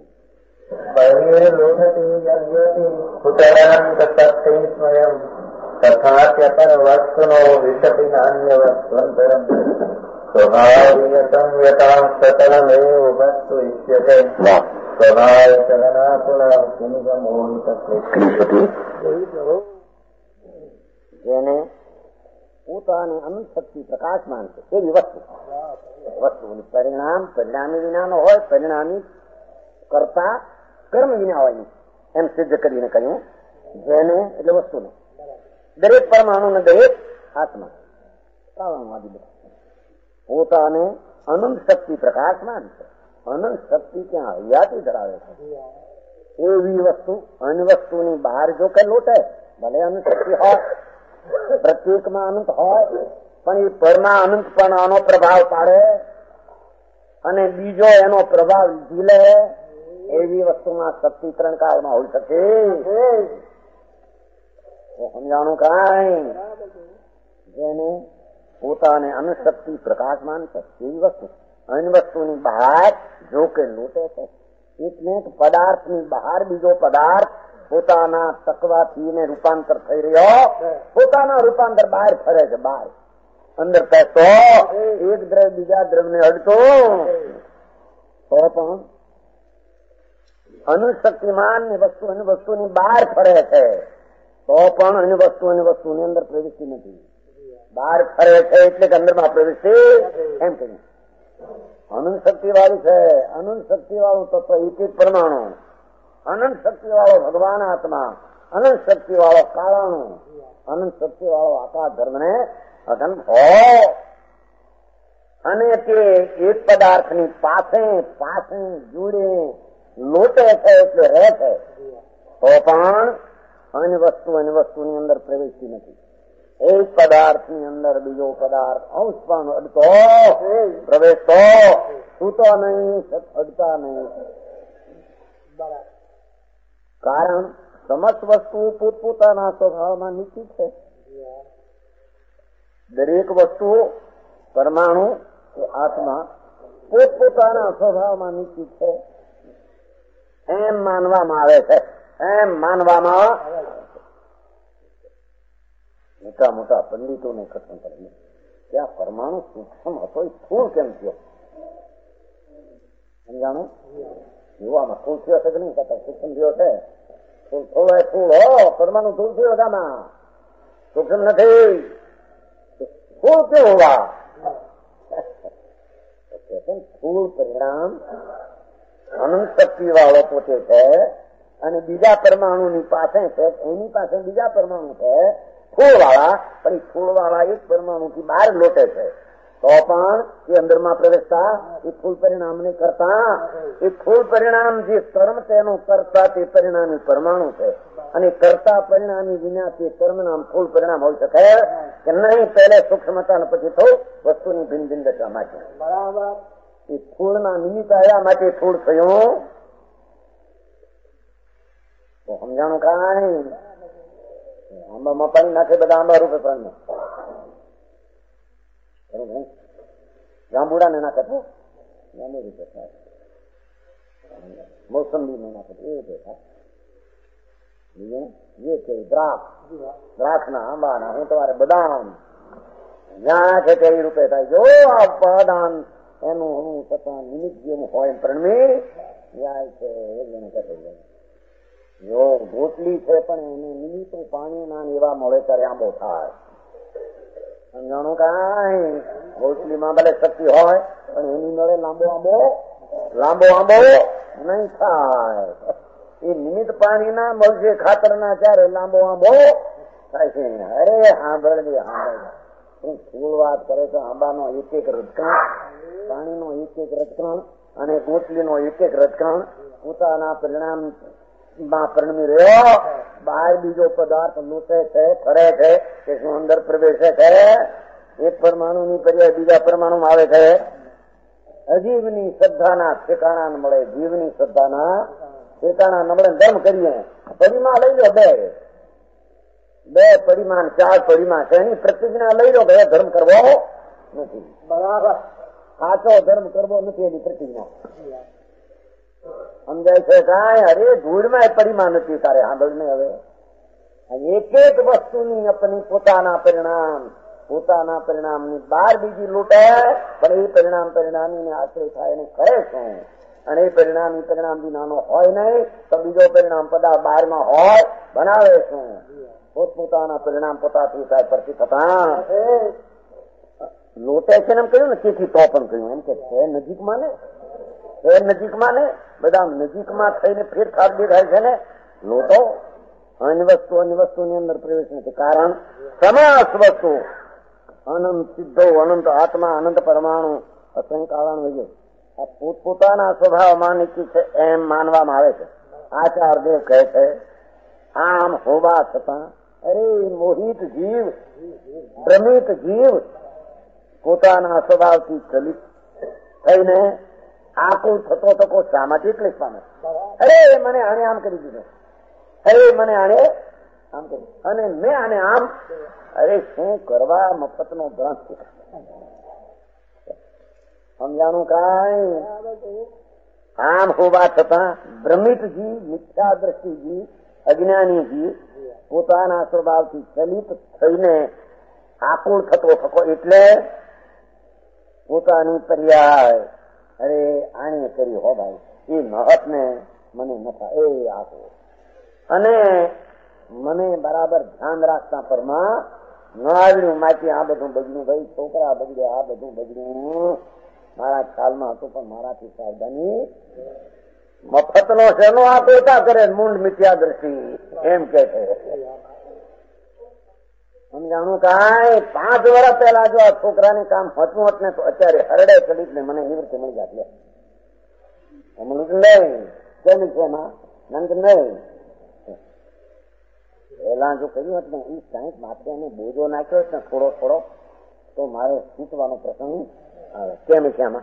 વસ્તુનો વિશતિ નાન્ય વસ્તુંતરમ સ્વભાવ્યતા સતલમેવ વસ્તુ ઇષ્યતે સ્વભાવ ચલનાતુલા જેને પોતાની અનંત શક્તિ પ્રકાશમાન છે એવી વસ્તુ વસ્તુનું પરિણામ પરિણામી વિના નો હોય, પરિણામી કરતા કર્મ વિના હોય એમ સિદ્ધ કરીને કહ્યું. જેને એટલે વસ્તુને દરેક પરમાણુ ને દરેક આત્મા કારણવાદી બધા પોતાને અનંત શક્તિ પ્રકાશમાન છે. અનંત શક્તિ ત્યાં હૈયાતી ધરાવે છે એવી વસ્તુ અન્ય વસ્તુની બહાર જો કે લોટે ભલે અનંત શક્તિ હોય, પ્રત્યેકમાં અનંત હોય, પણ એ પરમાં અનંત પણ આનો પ્રભાવ પાડે અને બીજો એનો પ્રભાવ ઝીલે એવી વસ્તુમાં શક્તિ ત્રણ કાળમાં હોઈ શકે. સમજાણું કાંઈ? જેને પોતાને અનુશક્તિ પ્રકાશમાન છે એવી વસ્તુ અન્ય વસ્તુની બહાર જો કે લૂંટે છે. એટલે પદાર્થની બહાર બીજો પદાર્થ પોતાના તકવાથી ને રૂપાંતર થઈ રહ્યો, પોતાના રૂપાંતર બહાર ફરે છે. બહાર અંદર પેસો એક દ્રવ્ય બીજા દ્રવ્યને અડતો તો પણ અનુશક્તિમાન ની વસ્તુ અન્ય વસ્તુની બહાર ફરે છે તો પણ અન્ય વસ્તુ અન્ય વસ્તુની અંદર પ્રવૃત્તિ નથી. બહાર ફરે છે એટલે કે અંદરમાં પ્રવૃત્તિ એમ કહ્યું. અનંત શક્તિ વાળું છે, અનંત શક્તિ વાળું તત્વ એક એક પરમાણુ, અનંત શક્તિ વાળો ભગવાન આત્મા, અનંત શક્તિ વાળો કાળાણુ, અનંત શક્તિ વાળો આકાશ ધર્મ ને અધન હો અને તે એક પદાર્થની પાસે પાસે જોડે લોટે છે એટલે રહે છે તો પણ અન્ય વસ્તુ અન્ય વસ્તુની અંદર પ્રવેશતી નથી. એક પદાર્થની અંદર બીજો પદાર્થ અંશ પણ અડતો પ્રવેશતો છૂતો નહીં, અડતા નહીં. કારણ સમસ્ત વસ્તુ પોતપોતાના સ્વભાવમાં નિશ્ચિત છે. દરેક વસ્તુ પરમાણુ કે આત્મા પોતપોતાના સ્વભાવમાં નિશ્ચિત છે એમ માનવામાં આવે છે. એમ માનવામાં મોટા મોટા પંડિતોને કથન કરે ત્યાં પરમાણુ સૂક્ષ્મ હતો એ સ્થૂળ કેમ થયો? સમજાણું? જોવામાં સ્થૂળ થયો છે કે નહીં? કરતા સૂક્ષ્મ થયો છે. થોડો સ્થૂળ હો, પરમાણુ સ્થૂળ થયો બધામાં, સૂક્ષ્મ નથી. સ્થૂળ ક્યો હોવા? સ્થૂળ પરિણામ અનંત શક્તિ વાળો પોતે છે અને બીજા પરમાણુની પાસે છે, એની પાસે બીજા પરમાણુ છે ફૂલ વાળા, પણ એ ફૂલ વાળા એક પરમાણુ થી બહાર લોટે છે, તો પણ એ અંદરમાં પ્રવેશતા એ ફૂલ પરિણામ ને કરતા એ ફૂલ પરિણામ જે કર્મ તેનું કરતા તે પરિણામી પરમાણુ છે, અને કરતા પરિણામી વિના તે કર્મ નામ ફૂલ પરિણામ હોઈ શકે કે નહીં. પહેલે સૂક્ષ્મતા ને પછી તો વસ્તુની ભિન્ન ભિન્ન દશા માટે બરાબર એ ફૂળના નિમિત્ત આવ્યા માટે ફૂળ થયું. તો સમજાણું કાંઈ આંબામાં પાણી નાખે બધા આંબા રૂપે પ્રાણ જાંબુડા ને નાખે તો જાંબુ રૂપે થાય, મોસંબી ને નાખે એ રીતે થાય. જે છે દ્રાક્ષ, દ્રાક્ષ ના આંબા ના હું તમારે બદામ જ્યાં છે તે રૂપે થાય. જો આ પદાન એનું હું છતાં નિમિત્ત જેવું હોય પ્રણમી જાય છે એને કહે. જો ગોટલી છે પણ એને નિમિત્ત પાણી ના એવા મળે ત્યારે આંબો થાય. સમજાણું કાંઈ ગોટલીમાં ભલે શક્તિ હોય પણ એની મળે લાંબો આંબો લાંબો આંબો નહીં થાય. એ નિમિત્ત પાણી ના મળશે ખાતર ના ચારે લાંબો આંબો થાય છે. અરે સાંભળજે સાંભળ ફૂલ વાત કરે છે આંબાનો એક એક રજકણ, પાણીનો એક એક રજકણ અને ગોટલીનો એક એક રજકણ પોતાના પરિણામ માં પરિણમી રહ્યો. બહાર બીજો પદાર્થ લૂંટે છે, ફરે છે કે શું અંદર પ્રવેશે છે. એક પરમાણુ ની પર્યાય બીજા પરમાણુ આવે છે. અજીવની શ્રદ્ધાના ઠેકાણા મળે, જીવની શ્રદ્ધાના ઠેકાણા ન મળે. ધર્મ કરીએ પરિમાણ લઈ લો, બે બે પરિમાણ ચાર પરિમાણ છે એની પ્રતિજ્ઞા લઈ લો. બે ધર્મ કરવો નથી, બરાબર સાચો ધર્મ કરવો નથી એની પ્રતિજ્ઞા સમજાય છે કાંઈ. અરે ધૂળમાં પરિમાણ નથી તારે સાંભળ ને. હવે એક એક વસ્તુની આપણી પોતાના પરિણામ પોતાના પરિણામ ની બહાર બીજી લૂંટે પણ એ પરિણામ પરિણામી આશ્રય થાય એને કરે શું. અને એ પરિણામી પરિણામ બી નાનો હોય નહીં તો બીજો પરિણામ પદાર્થ બહારમાં હોય બનાવે શું. પોતપોતાના પરિણામ પોતાથી થાય પરથી થતા લોટે છે એમ કહ્યું ને તેથી તો પણ કહ્યું એમ કે છે નજીકમાં ને એ નજીકમાં ને બધા નજીકમાં થઈને ફેરફાર દેખાય છે ને. લોટો અન્ય વસ્તુ અન્ય વસ્તુની અંદર પ્રવેશ નથી. કારણ સમાસ વસ્તુ અનંત સિદ્ધો અનંત આત્મા અનંત પરમાણુ અસંકાળણ વગેરે આ પોતપોતાના સ્વભાવમાં નીચી છે એમ માનવામાં આવે છે. આચાર દેવ કહે છે આમ હોવા છતાં અરે મોહિત જીવ ભ્રમિત જીવ પોતાના સ્વભાવથી ચલિત થઈને આકુલ થતો થતો શામાંથી ક્લેશ પામે. અરે મને આને આમ કરી દીધું, અરે મને આને આમ કર્યું અને મેં આને આમ. અરે શું કરવા મફતનો ગ્રંથ સમજાણું કાંઈ. આમ હોવા છતાં ભ્રમિત જીવ મિથ્યા દ્રષ્ટિ જીવ અજ્ઞાની જીવ પોતાના સ્વભાવથી ચલિત થઈને આકુળ થતો થતો એટલે પોતાની પર્યાય અરે આને કરી હો ભાઈ એ મહત ને મને નતા એ આપો અને મને બરાબર ધ્યાન રાખતા પરમાં ન આવ્યું માથી આ બધું બગડ્યું ભાઈ છોકરા બગડ્યા આ બધું બગડ્યું મારા ખ્યાલમાં હતું પણ મારાથી સાવધાની મફત નો શેનો આ પોતા કરે મૂંડ મિથ્યા દ્રષ્ટિ એમ કે છે. સમજાણું કાંઈ પાંચ વર્ષ પહેલા જો આ છોકરાને કામ હતું હોત ને તો અત્યારે હરડે ચડીત ને મને નિવૃત્તિ મળી જાત. અમૃત નહીં કેમ છે એમાં નંદ નહીં. પેલા જો કહ્યું હોત ને એ સાઈઠ માથે એને બોજો નાખ્યો ને થોડો થોડો તો મારે છૂટવાનો પ્રસંગ આવે. કેમ છે આમાં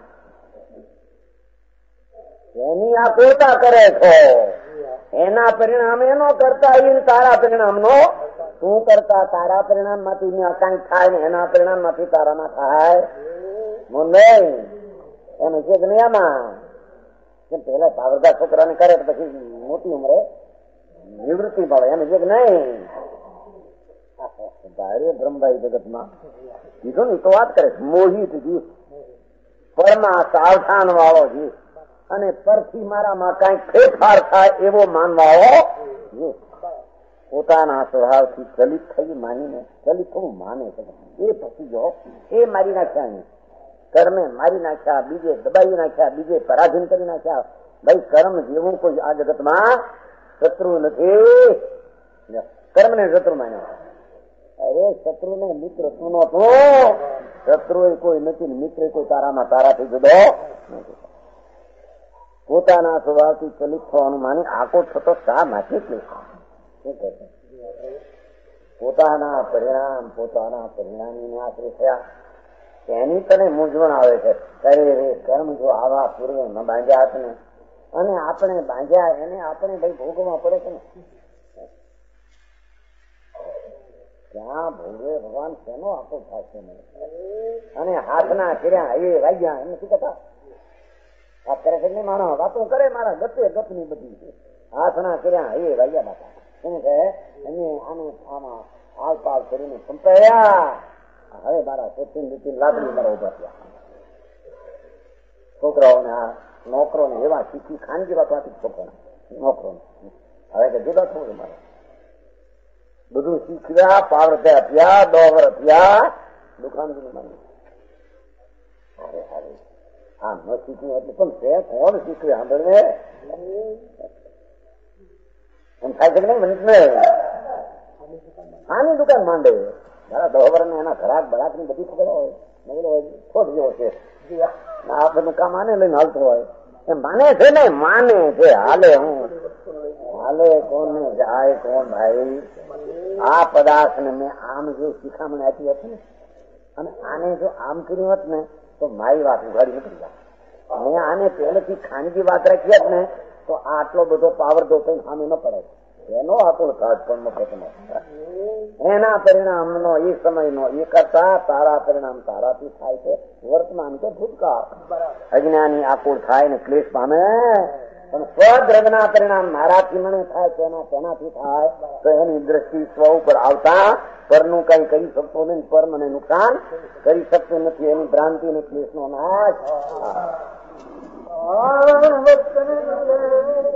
એની આ પોતા કરે છો એના પરિણામ એનો કરતા એ તારા પરિણામ નો શું કરતા તારા પરિણામ માંથી કઈ થાય ને એના પરિણામ માંથી તારામાં થાય નહીં એમ છે કે નહીં. આમાં પેલા પાવરદાર છોકરાને કરે તો પછી મોટી ઉંમરે નિવૃત્તિ મળે એમ છે કે નહીં. ભારે બ્રહ્મભાઈ જગતમાં કીધું ને તો વાત કરે મોહિત જીવ પરમાં સાવધાન વાળો જીવ અને પરથી મારામાં કઈ ફેરફાર થાય એવો માનવાળો જીવ પોતાના સ્વભાવથી ચલિત થઈ માનીને ચલિત થવું માને છે એ પછી જો એ મારી નાખ્યા કર્મે મારી નાખ્યા, બીજે દબાવી નાખ્યા, બીજે પરાધીન કરી નાખ્યા. ભાઈ કર્મ જેવું કોઈ આ જગતમાં શત્રુ નથી. કર્મને શત્રુ માન્યો. અરે શત્રુ ને મિત્ર તું નો તું, શત્રુ કોઈ નથી, મિત્ર કોઈ તારામાં તારાથી જુદો નથી. પોતાના સ્વભાવથી ચલિત થવાનું માની આખો થતો શા માટે પોતાના પરિણામ પોતાના પરિણામી આશ્રય થયા તેની તને મૂંઝવણ આવે છે. અરે રે કર્મ જો આવા પૂર્વે ન બાંધ્યા હાથને અને આપણે બાંધ્યા એને આપણે ભાઈ ભોગવવા પડે છે ને. ત્યાં ભોગવે ભગવાન શેનો આખો થાય છે અને હાથના કર્યા એ વાગ્યા એમ નથી કહેતા. આ કરે છે નહીં માણસ વાતો કરે મારા ગપે ગપ ની બધી હાથના કર્યા એ વાગ્યા બાપા એને કહે એને આને આમાં આલ પાલ કરીને સંપાયા. હવે મારા સચિન નીતિન લાગણી મારા ઉભા થયા. છોકરાઓને આ નોકરો ને એવા શીખી ખાનગી વાતવાથી છોકરા નોકરો હવે કે જુદા થવું મારે બધું શીખ્યા. પાવર અપ્યા દોવર અપ્યા દુકાનગીરી માની આમ ન શીખ્યું એટલે પણ તે કોણ શીખ્યું સાંભળને એમ થાય છે કે નહીં મને આની દુકાન માંડે મારા દોવર ને એના ઘરાક બળાક ની બધી ખબર હોય નવેલો હોય ખોટ જેવો છે આ બધું કામ આને લઈને હાલતો હોય એમ માને છે ને માને છે હાલે હું હાલે કોણ ને જાય કોણ ભાઈ. આ પદાર્થ ને મેં આમ જો શિખામણ આપી હતી ને અને આને જો આમ કર્યું હોત ને તો મારી વાત ઉઘાડી નીકળી જાય. મેં આને પહેલેથી ખાનગી વાત રાખી હોત ને તો આટલો બધો પાવર દો કઈ સામે ન પડે. એનો આકુળ થાજ પણ પોતાનો એના પરિણામનો એ સમયનો એ કરતા તારા પરિણામ તારાથી થાય છે વર્તમાન કે ભૂતકાળ. અજ્ઞાની આકુળ થાય ને ક્લેશ પામે પણ સ્વદ્રગના પરિણામ મારાથી મને થાય તેના તેનાથી થાય તો એની દ્રષ્ટિ સ્વ ઉપર આવતા પરનું કઈ કરી શકતો નહીં. પર મને નુકસાન કરી શકતું નથી. એની ભ્રાંતિ ને ક્લેશ નો નાશ.